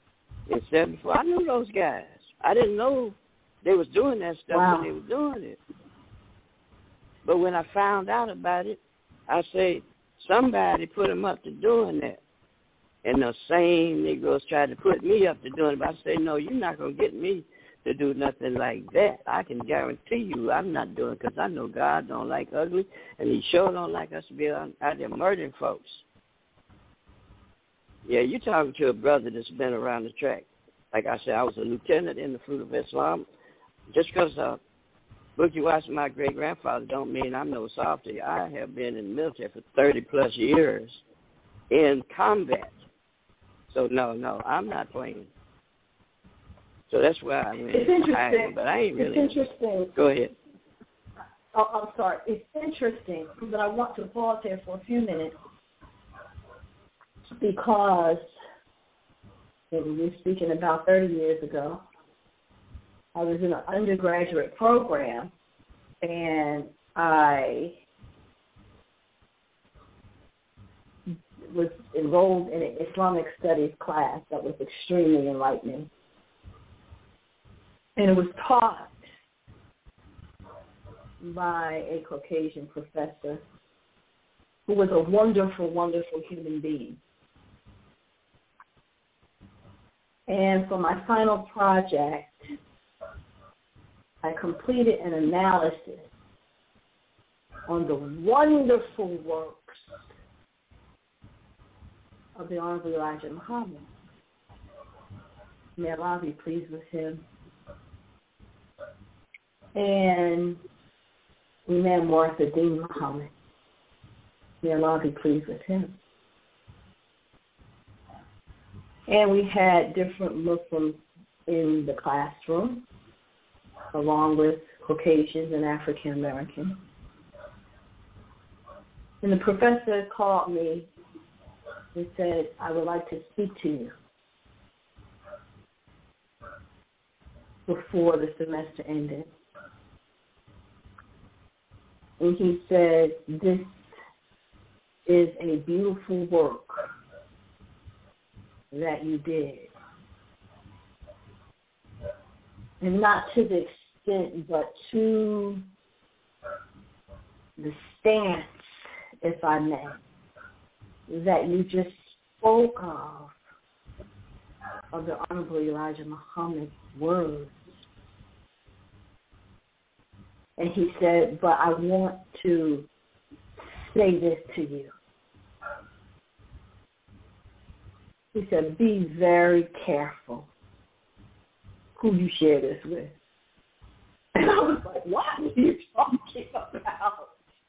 in seventy-four. I knew those guys. I didn't know they was doing that stuff
wow.
when they were doing it. But when I found out about it, I say, somebody put them up to doing that. And the same Negroes tried to put me up to doing it. But I say, no, you're not going to get me to do nothing like that. I can guarantee you I'm not doing it because I know God don't like ugly, and he sure don't like us to be out there murdering folks. Yeah, you're talking to a brother that's been around the track. Like I said, I was a lieutenant in the Fruit of Islam. Just because uh, Bookie Washington, my great-grandfather, don't mean I'm no softy. I have been in the military for thirty-plus years in combat. So, no, no, I'm not playing. So that's why I went
it's interesting.
hiding, but I ain't really.
It's interesting.
Go ahead.
Oh, I'm sorry. It's interesting, but I want to pause there for a few minutes because we were speaking about thirty years ago. I was in an undergraduate program, and I was enrolled in an Islamic studies class that was extremely enlightening. And it was taught by a Caucasian professor who was a wonderful, wonderful human being. And for my final project, I completed an analysis on the wonderful works of the Honorable Elijah Muhammad. May Allah be pleased with him. And Imam Mu'azzedin Muhammad. May Allah be pleased with him. And we had different Muslims in the classroom, along with Caucasians and African Americans. And the professor called me and said, I would like to speak to you before the semester ended. And he said, this is a beautiful work that you did. And not to the extent, but to the stance, if I may, that you just spoke of, of the Honorable Elijah Muhammad's words. And he said, but I want to say this to you. He said, be very careful who you share this with. And I was like, what are you talking about?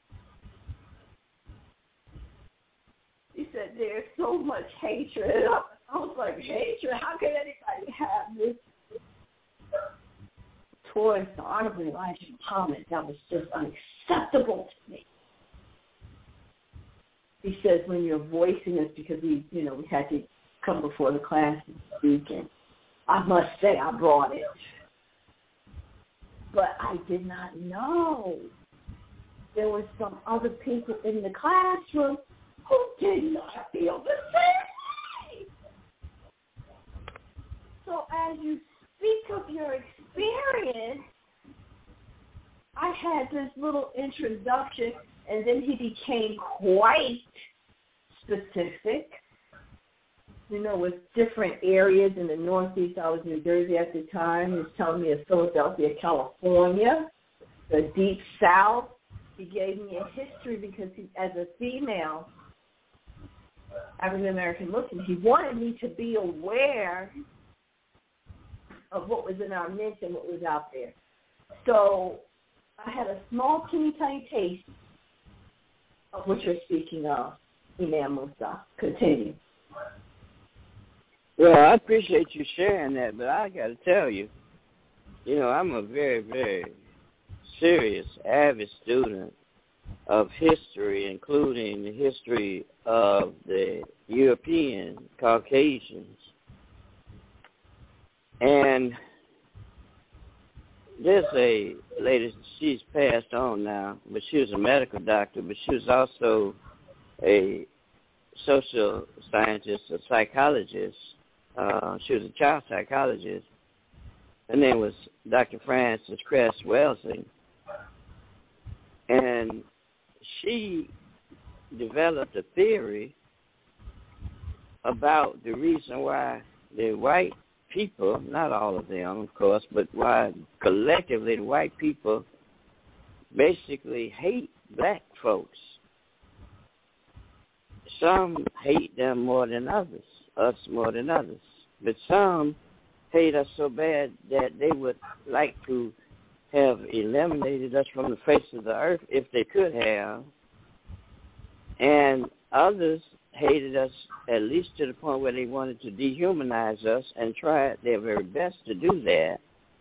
He said, there's so much hatred. I was like, hatred? How can anybody have this towards the Honorable Elijah Muhammad? That was just unacceptable to me. He says, when you're voicing this, because we, you know, we had to come before the class and speak, and I must say I brought it. But I did not know there were some other people in the classroom who did not feel the same way. So as you speak of your experience, I had this little introduction, and then he became quite specific. You know, with different areas in the Northeast. I was in New Jersey at the time. He was telling me of Philadelphia, California, the Deep South. He gave me a history because he, as a female African-American Muslim, he wanted me to be aware of what was in our midst and what was out there. So I had a small, teeny, tiny taste of what you're speaking of, Imam Musa. Continue.
Well, I appreciate you sharing that, but I got to tell you, you know, I'm a very, very serious, avid student of history, including the history of the European Caucasians. And there's a lady, she's passed on now, but she was a medical doctor, but she was also a social scientist, a psychologist. Uh, she was a child psychologist. Her name was Doctor Frances Cress Welsing. And she developed a theory about the reason why the white people, not all of them, of course, but why collectively the white people basically hate black folks. Some hate them more than others, us more than others. But some hate us so bad that they would like to have eliminated us from the face of the earth if they could have. And others hated us at least to the point where they wanted to dehumanize us and tried their very best to do that.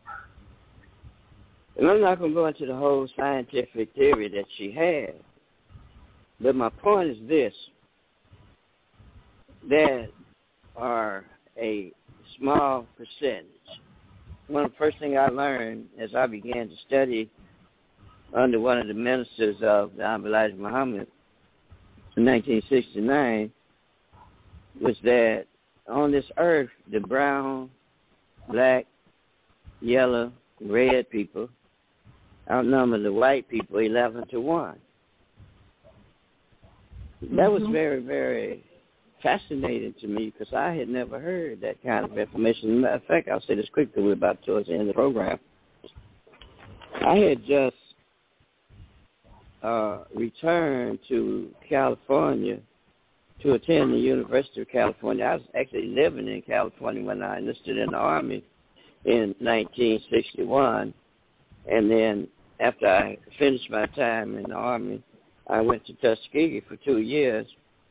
And I'm not going to go into the whole scientific theory that she had, but my point is this. There are a small percentage. One of the first things I learned as I began to study under one of the ministers of the Honorable Elijah Muhammad in nineteen sixty-nine was that on this earth, the brown, black, yellow, red people outnumber the white people eleven to one. Mm-hmm. That was very, very fascinating to me because I had never heard that kind of information. As a matter of fact, I'll say this quickly, we're about towards the end of the program. I had just uh, returned to California to attend the University of California. I was actually living in California when I enlisted in the Army in nineteen sixty-one. And then after I finished my time in the Army, I went to Tuskegee for two years.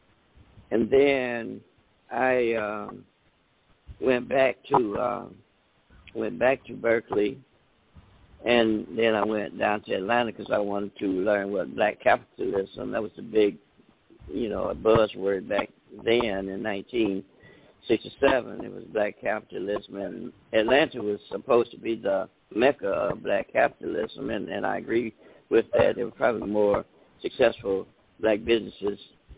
And then I um, went back to um, went back to Berkeley, and then I went down to Atlanta because I wanted to learn what black capitalism. That was the big, you know, a buzzword back then in nineteen sixty-seven. It was black capitalism, and Atlanta was supposed to be the mecca of black capitalism, and, and I agree with that. There were probably more successful black businesses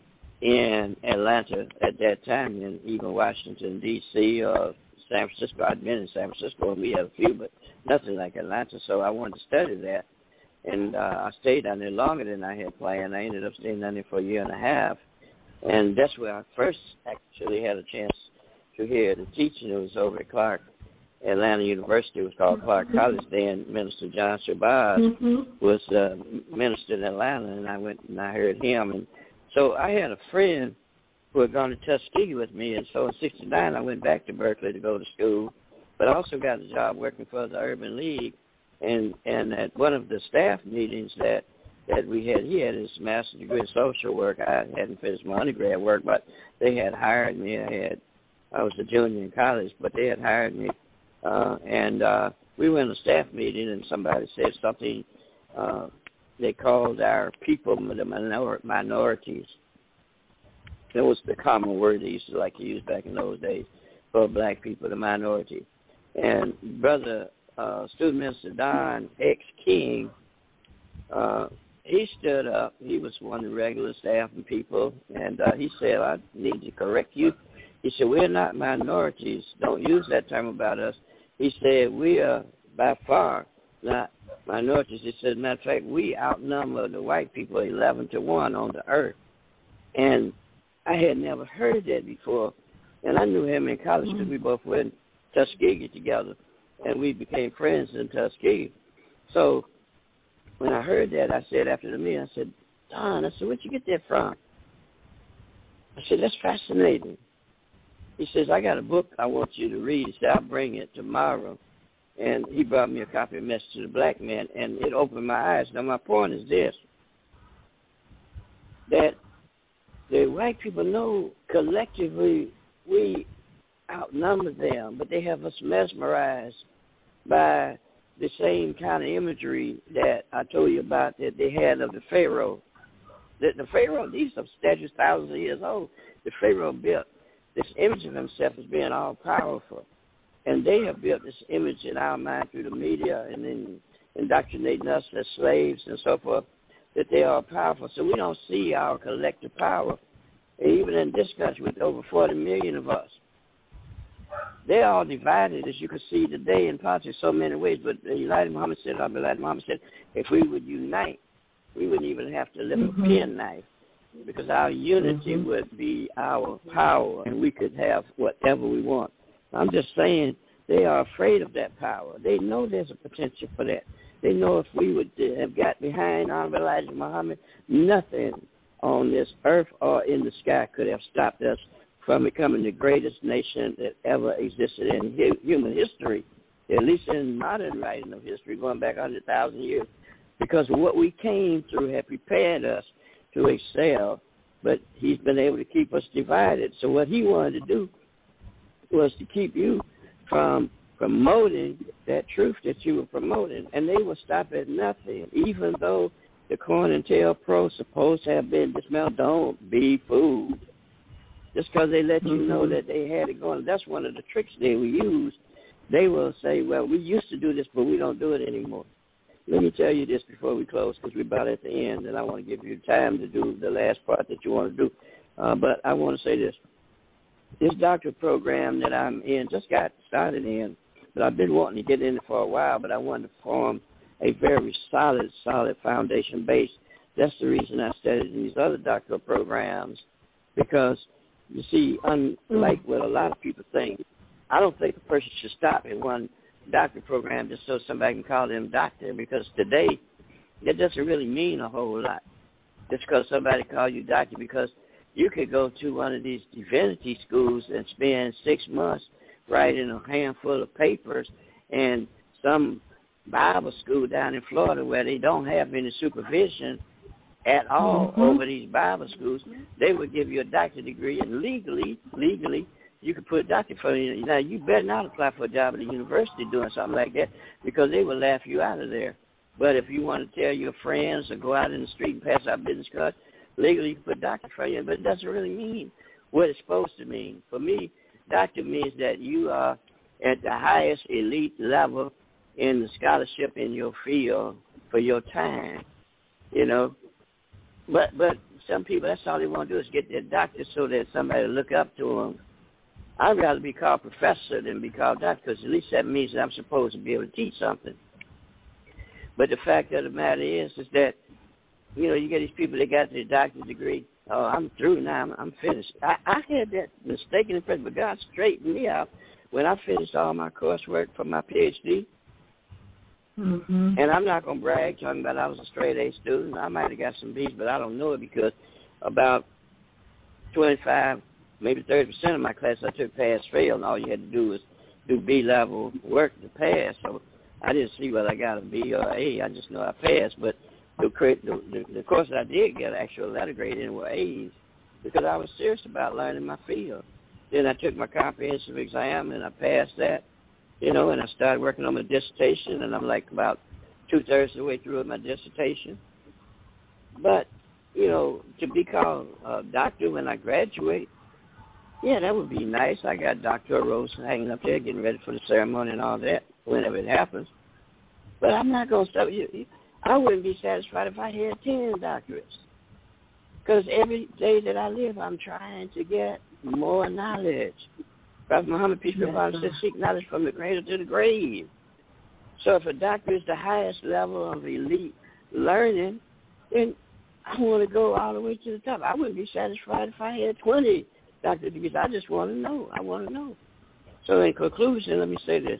in Atlanta at that time than even Washington, D C or San Francisco. I'd been in San Francisco, and we had a few, but nothing like Atlanta, so I wanted to study that. And uh, I stayed down there longer than I had planned. I ended up staying down there for a year and a half, and that's where I first actually had a chance to hear the teaching. It was over at Clark, Atlanta University. It was called Clark College. Then Minister John Shabazz mm-hmm. was uh, minister in Atlanta, and I went and I heard him. And so I had a friend who had gone to Tuskegee with me, and so in sixty-nine I went back to Berkeley to go to school, but I also got a job working for the Urban League. And and at one of the staff meetings that, that we had, he had his master's degree in social work. I hadn't finished my undergrad work, but they had hired me. I had I was a junior in college, but they had hired me. Uh, and uh, we went to a staff meeting, and somebody said something. Uh, they called our people the minor- minorities. That was the common word they used to like to use back in those days for black people, the minority. And Brother uh, Student Minister Don X. King, uh, he stood up. He was one of the regular staff and people, and uh, he said, I need to correct you. He said, we're not minorities. Don't use that term about us. He said, we are by far not minorities. He said, matter of fact, we outnumber the white people eleven to one on the earth. And I had never heard that before. And I knew him in college because we both went to Tuskegee together, and we became friends in Tuskegee. So when I heard that, I said after the meeting, I said, Don, I said, where'd you get that from? I said, that's fascinating. He says, I got a book I want you to read. He said, I'll bring it tomorrow. And he brought me a copy of Message to the Black Man, and it opened my eyes. Now, my point is this, that the white people know collectively we outnumber them, but they have us mesmerized by the same kind of imagery that I told you about that they had of the Pharaoh. The, the Pharaoh, these are statues thousands of years old. The Pharaoh built this image of himself as being all-powerful. And they have built this image in our mind through the media and then indoctrinating us as slaves and so forth, that they are powerful. So we don't see our collective power. And even in this country with over forty million of us, They're all divided, as you can see today in politics, so many ways. But Elijah Muhammad said, Elijah Muhammad said, if we would unite, we wouldn't even have to lift mm-hmm. a penknife, because our unity mm-hmm. would be our power, and we could have whatever we want. I'm just saying they are afraid of that power. They know there's a potential for that. They know if we would have got behind Honorable Elijah Muhammad, nothing on this earth or in the sky could have stopped us from becoming the greatest nation that ever existed in human history, at least in modern writing of history, going back one hundred thousand years, because what we came through had prepared us to excel, but he's been able to keep us divided. So what he wanted to do was to keep you from promoting that truth that you were promoting, and they will stop at nothing, even though the COINTELPRO supposed to have been dismantled. Don't be fooled. Just because they let you know that they had it going, that's one of the tricks they will use. They will say, well, we used to do this, but we don't do it anymore. Let me tell you this before we close, because we're about at the end, and I want to give you time to do the last part that you want to do. Uh, but I want to say this. This doctorate program that I'm in just got started in, but I've been wanting to get in it for a while, but I wanted to form a very solid, solid foundation base. That's the reason I studied in these other doctoral programs, because you see, unlike what a lot of people think, I don't think a person should stop at one doctorate program just so somebody can call them doctor, because today that doesn't really mean a whole lot. Just because somebody call you doctor, because you could go to one of these divinity schools and spend six months writing a handful of papers, and some Bible school down in Florida where they don't have any supervision at all mm-hmm. over these Bible schools, they would give you a doctorate degree, and legally, legally, you could put a doctorate for you. Now, you better not apply for a job at a university doing something like that, because they will laugh you out of there. But if you want to tell your friends or go out in the street and pass out business cards, legally you can put doctor for you, but it doesn't really mean what it's supposed to mean. For me, doctor means that you are at the highest elite level in the scholarship in your field for your time, you know. But but some people, that's all they want to do is get their doctor so that somebody will look up to them. I'd rather be called professor than be called doctor, because at least that means that I'm supposed to be able to teach something. But the fact of the matter is, is that, you know, you get these people that got their doctorate degree. Oh, I'm through now. I'm, I'm finished. I, I had that mistaken impression, but God straightened me out when I finished all my coursework for my P H D. Mm-hmm. And I'm not going to brag, talking about I was a straight A student. I might have got some B's, but I don't know it, because about twenty-five, maybe thirty percent of my class I took pass-fail, and all you had to do was do B-level work to pass. So I didn't see whether I got a B or an A. I just know I passed. But the, the, the, the course I did get actual letter grade in were A's, because I was serious about learning my field. Then I took my comprehensive exam, and I passed that. You know, and I started working on my dissertation, and I'm like about two-thirds of the way through with my dissertation. But, you know, to be called a doctor when I graduate, yeah, that would be nice. I got doctoral robes hanging up there, getting ready for the ceremony and all that, whenever it happens. But I'm not going to stop you. I wouldn't be satisfied if I had ten doctorates, because every day that I live, I'm trying to get more knowledge. Prophet Muhammad, peace be upon him, said, seek knowledge from the cradle to the grave. So if a doctor is the highest level of elite learning, then I want to go all the way to the top. I wouldn't be satisfied if I had twenty doctorate degrees. I just want to know. I want to know. So in conclusion, let me say this.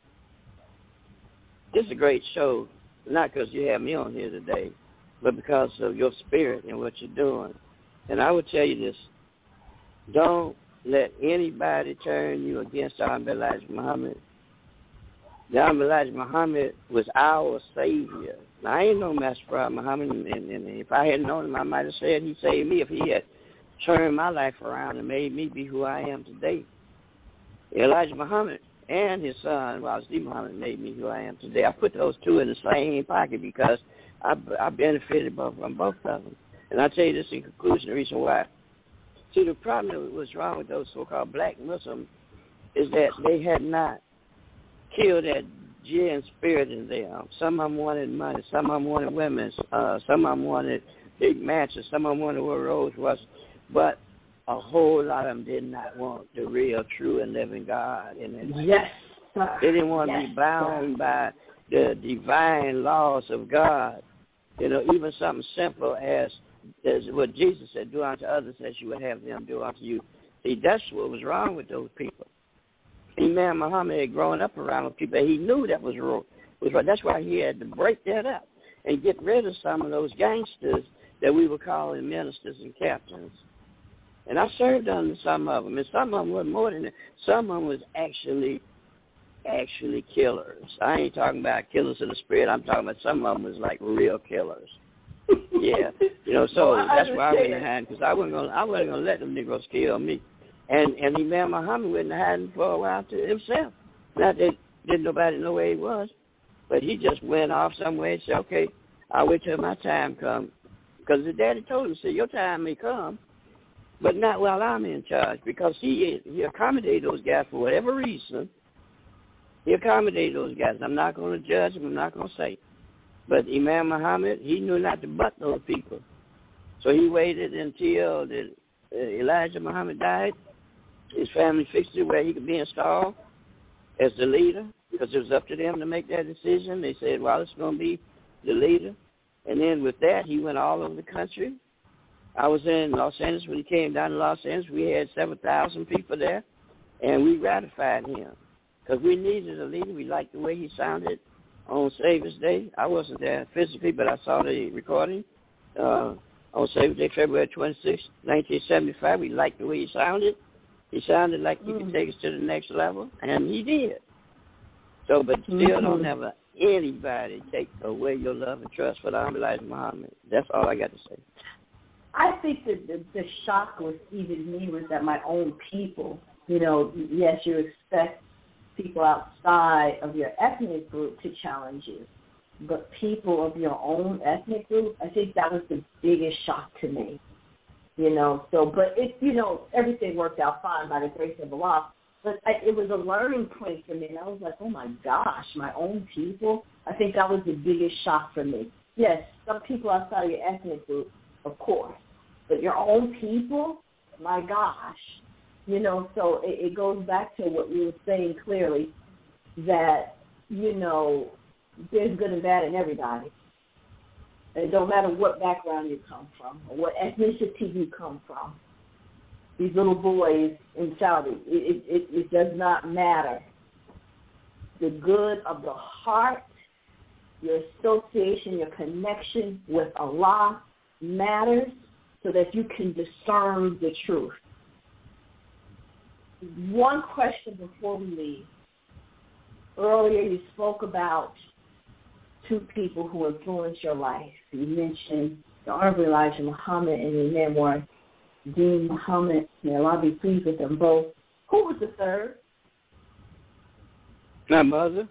This is a great show, not because you have me on here today, but because of your spirit and what you're doing. And I would tell you this. Don't let anybody turn you against Honorable Elijah Muhammad. The Honorable Elijah Muhammad was our Savior. Now, I ain't no Master Prophet Muhammad, and, and, and if I had known him, I might have said he saved me if he had turned my life around and made me be who I am today. Elijah Muhammad and his son, Razi Muhammad, made me who I am today. I put those two in the same pocket because I, I benefited both from both of them. And I'll tell you this in conclusion, the reason why. See, the problem that was wrong with those so-called black Muslims is that they had not killed that jinn spirit in them. Some of them wanted money. Some of them wanted women. Uh, some of them wanted big matches. Some of them wanted where Rose was. But a whole lot of them did not want the real, true, and living God in their life.
Yes, sir.
They didn't want
yes,
to be bound sir. by the divine laws of God. You know, even something simple as, as what Jesus said, do unto others as you would have them do unto you. See, that's what was wrong with those people. Imam Muhammad had grown up around with people. He knew that was wrong. Was right. That's why he had to break that up and get rid of some of those gangsters that we were calling ministers and captains. And I served under some of them, and some of them were more than that. Some of them was actually, actually killers. I ain't talking about killers of the spirit. I'm talking about some of them was like real killers. Yeah, you know. So well, that's why I went in hiding, because I wasn't gonna, I wasn't gonna let them Negroes kill me. And and Imam Muhammad went in hiding for a while to himself. Not that didn't nobody know where he was, but he just went off somewhere and said, "Okay, I'll wait till my time comes." Because his daddy told him, "Said your time may come, but not while I'm in charge." Because he he accommodated those guys for whatever reason. He accommodated those guys. I'm not going to judge him. I'm not going to say. But Imam Muhammad, he knew not to butt those people. So he waited until the, uh, Elijah Muhammad died. His family fixed it where he could be installed as the leader, because it was up to them to make that decision. They said, well, it's going to be the leader. And then with that, he went all over the country. I was in Los Angeles when he came down to Los Angeles. We had seven thousand people there, and we ratified him because we needed a leader. We liked the way he sounded on Savior's Day. I wasn't there physically, but I saw the recording uh, on Savior's Day, February twenty-sixth, nineteen seventy-five. We liked the way he sounded. He sounded like he could take us to the next level, and he did. So, but still mm-hmm. don't ever anybody take away your love and trust for the Elijah Muhammad. That's all I got to say.
I think that the, the shock was even me was that my own people, you know, yes, you expect people outside of your ethnic group to challenge you, but people of your own ethnic group, I think that was the biggest shock to me. You know, so, but it, you know, everything worked out fine by the grace of Allah. But I, it was a learning point for me, and I was like, oh my gosh, my own people. I think that was the biggest shock for me. Yes, some people outside of your ethnic group, of course, but your own people, my gosh. You know, so it, it goes back to what we were saying clearly, that, you know, there's good and bad in everybody. It don't matter what background you come from or what ethnicity you come from. These little boys in Saudi, it, it, it does not matter. The good of the heart, your association, your connection with Allah matters so that you can discern the truth. One question before we leave. Earlier you spoke about two people who influenced your life. You mentioned the Honorable Elijah Muhammad and your memoir, Dean Muhammad. May Allah be pleased with them both. Who was the third?
My mother.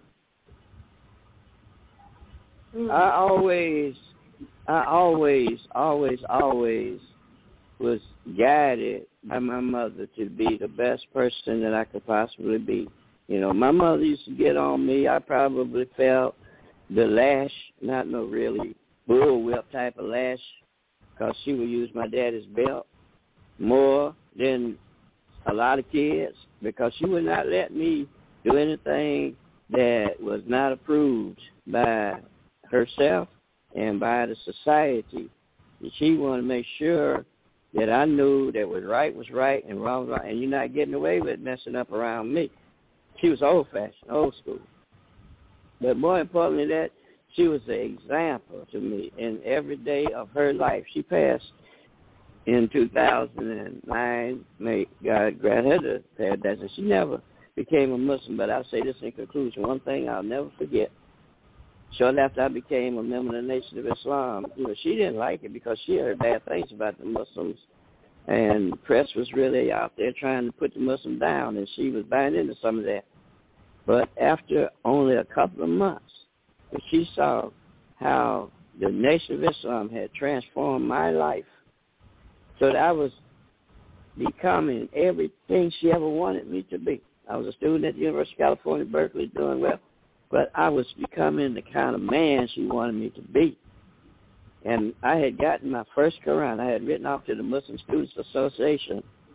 Mm. I always, I always, always, always was guided by my mother to be the best person that I could possibly be. You know, my mother used to get on me. I probably felt the lash, not no really bullwhip type of lash, because she would use my daddy's belt more than a lot of kids, because she would not let me do anything that was not approved by herself and by the society. And she wanted to make sure that I knew that was right was right and wrong was wrong, and you're not getting away with messing up around me. She was old-fashioned, old school. But more importantly than that, she was an example to me in every day of her life. She passed in two thousand nine. May God grant her to paradise. And she never became a Muslim, but I'll say this in conclusion. One thing I'll never forget. Shortly after I became a member of the Nation of Islam, you know, she didn't like it because she heard bad things about the Muslims. And the press was really out there trying to put the Muslim down, and she was buying into some of that. But after only a couple of months, when she saw how the Nation of Islam had transformed my life so that I was becoming everything she ever wanted me to be. I was a student at the University of California, Berkeley, doing well, but I was becoming the kind of man she wanted me to be. And I had gotten my first Quran. I had written off to the Muslim Students Association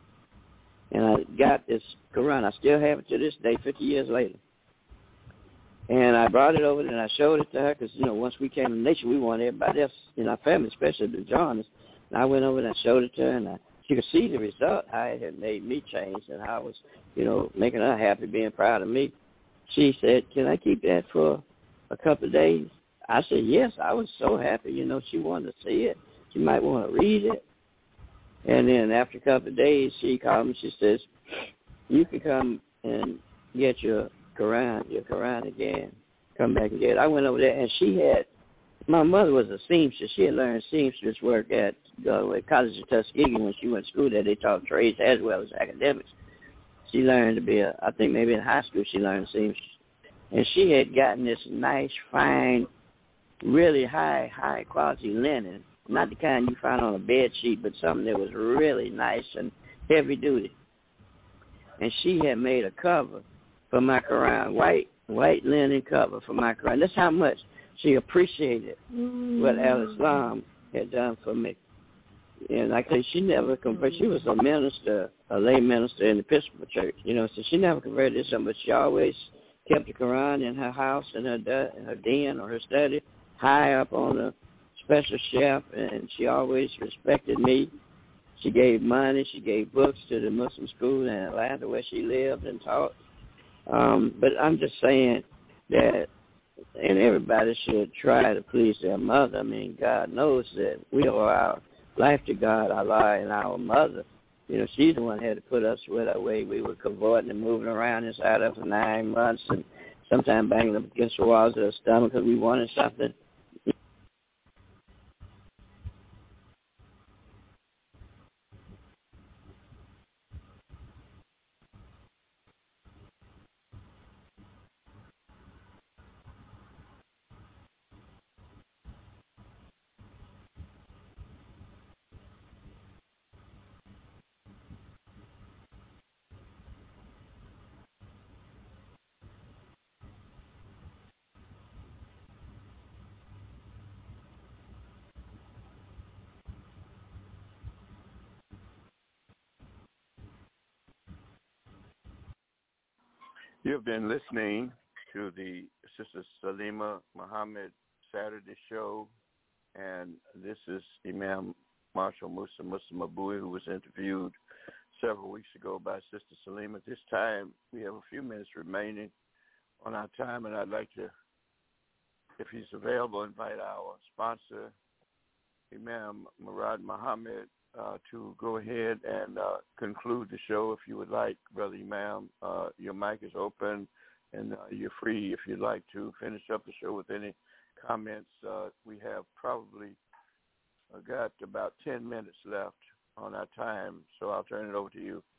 And I got this Quran. I still have it to this day, fifty years later. And I brought it over and I showed it to her because, you know, once we came to the nation, we wanted everybody else in our family, especially to join us. And I went over and I showed it to her, and I, she could see the result, how it had made me change and how I was, you know, making her happy, being proud of me. She said, can I keep that for a couple of days? I said, yes. I was so happy. You know, she wanted to see it. She might want to read it. And then after a couple of days, she called me. She says, you can come and get your Quran, your Quran again. Come back and get it. I went over there, and she had, my mother was a seamstress. She had learned seamstress work at uh, at College of Tuskegee when she went to school there. They taught trades as well as academics. She learned to be a, I think maybe in high school she learned seamstress. And she had gotten this nice, fine, really high, high quality linen. Not the kind you find on a bed sheet, but something that was really nice and heavy duty. And she had made a cover for my Quran, white white linen cover for my Quran. That's how much she appreciated mm. what Al-Islam had done for me. And like I said, she never converted. She was a minister, a lay minister in the Episcopal Church, you know, so she never converted to something, but she always kept the Quran in her house, in her, in her den or her study, high up on a special shelf, and she always respected me. She gave money. She gave books to the Muslim school in Atlanta where she lived and taught. Um, but I'm just saying that, and everybody should try to please their mother. I mean, God knows that we owe our life to God, Allah, and our mother. You know, she's the one who had to put us with our way. We were cavorting and moving around inside of for nine months and sometimes banging up against the walls of the stomach because we wanted something.
You've been listening to the Sister Salima Muhammad Saturday show, and this is Imam Marshall Musa Musa Mabui, who was interviewed several weeks ago by Sister Salima. At this time, we have a few minutes remaining on our time, and I'd like to, if he's available, invite our sponsor, Imam Murad Muhammad, Uh, to go ahead and uh, conclude the show if you would like, Brother Imam. Uh, your mic is open, and uh, you're free if you'd like to finish up the show with any comments. Uh, we have probably uh, got about ten minutes left on our time, so I'll turn it over to you.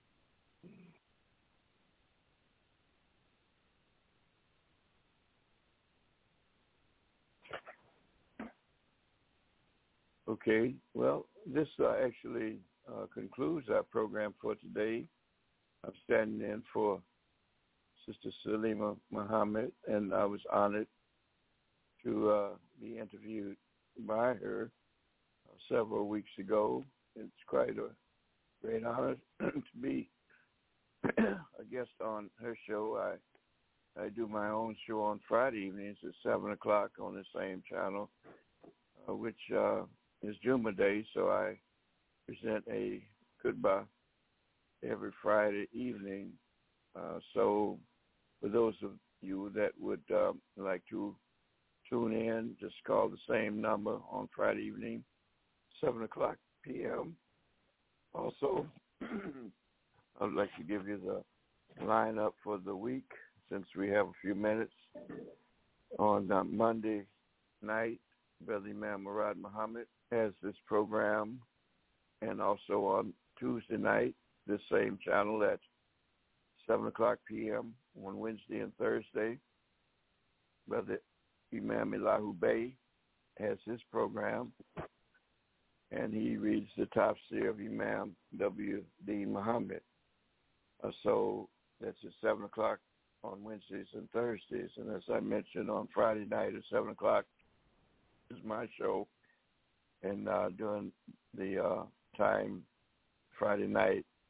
Okay, well, this uh, actually uh, concludes our program for today. I'm standing in for Sister Salima Muhammad, and I was honored to uh, be interviewed by her uh, several weeks ago. It's quite a great honor to be a guest on her show. I, I do my own show on Friday evenings at seven o'clock on the same channel, uh, which... Uh, It's Juma Day, so I present a khutbah every Friday evening. Uh, so for those of you that would uh, like to tune in, just call the same number on Friday evening, seven o'clock p.m. Also, I'd like to give you the lineup for the week since we have a few minutes. On uh, Monday night, Brother Imam Murad Muhammad has this program, and also on Tuesday night, this same channel at seven o'clock p.m. on Wednesday and Thursday, Brother Imam Elahu Bey has his program, and he reads the tafsir of Imam W D Muhammad. Uh, so that's at seven o'clock on Wednesdays and Thursdays, and as I mentioned, on Friday night at seven o'clock is my show. And uh, during the uh, time Friday night,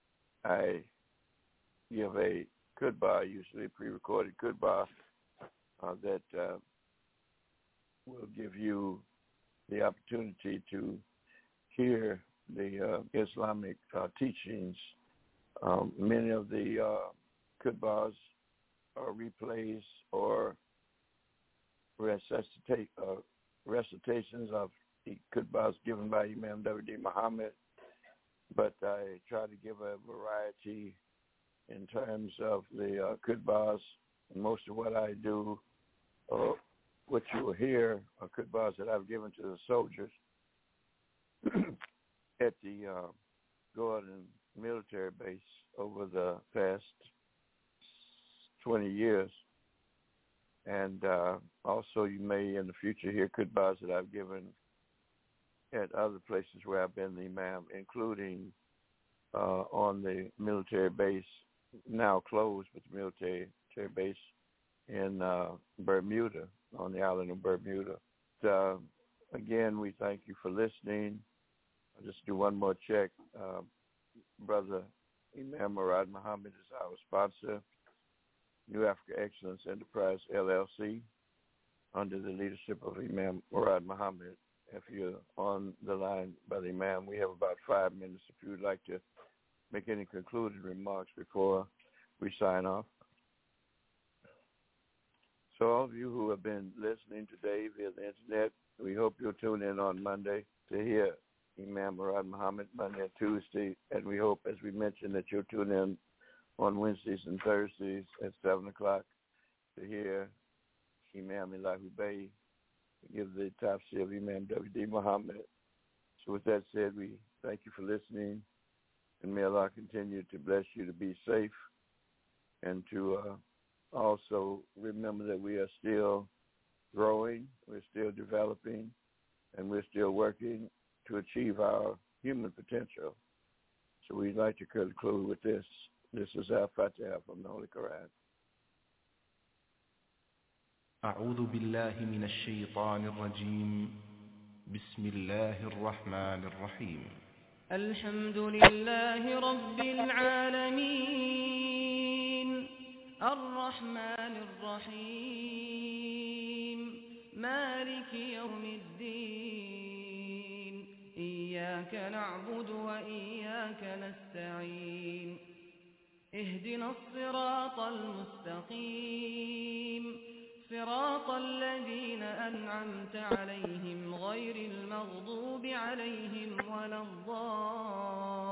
I give a khutbah, usually a pre-recorded khutbah, uh, that uh, will give you the opportunity to hear the uh, Islamic uh, teachings. Um, many of the uh, khutbahs are replays or resuscitate, uh, recitations of the khutbahs given by Imam W D Muhammad, but I try to give a variety in terms of the uh, khutbahs. Most of what I do, uh, what you will hear, are khutbahs that I've given to the soldiers at the uh, Gordon military base over the past twenty years. And uh, also you may in the future hear khutbahs that I've given at other places where I've been the imam, including uh, on the military base, now closed, but the military, military base in uh, Bermuda, on the island of Bermuda. So, again, we thank you for listening. I'll just do one more check. Uh, Brother Imam Murad Muhammad is our sponsor. New Africa Excellence Enterprise, L L C, under the leadership of Imam Murad Muhammad. If you're on the line by the Imam, we have about five minutes if you would like to make any concluding remarks before we sign off. So all of you who have been listening today via the internet, we hope you'll tune in on Monday to hear Imam Murad Muhammad, Monday and Tuesday, and we hope, as we mentioned, that you'll tune in on Wednesdays and Thursdays at seven o'clock to hear Imam Elihu Bey give the tafsir of Imam W D Muhammad. So with that said, we thank you for listening, and may Allah continue to bless you to be safe and to uh, also remember that we are still growing, we're still developing, and we're still working to achieve our human potential. So we'd like to conclude with this. This is our Fatiha from the Holy Quran.
أعوذ بالله من الشيطان الرجيم بسم الله الرحمن الرحيم
الحمد لله رب العالمين الرحمن الرحيم مالك يوم الدين إياك نعبد وإياك نستعين اهدنا الصراط المستقيم صراط الذين أنعمت عليهم غير المغضوب عليهم ولا الضالين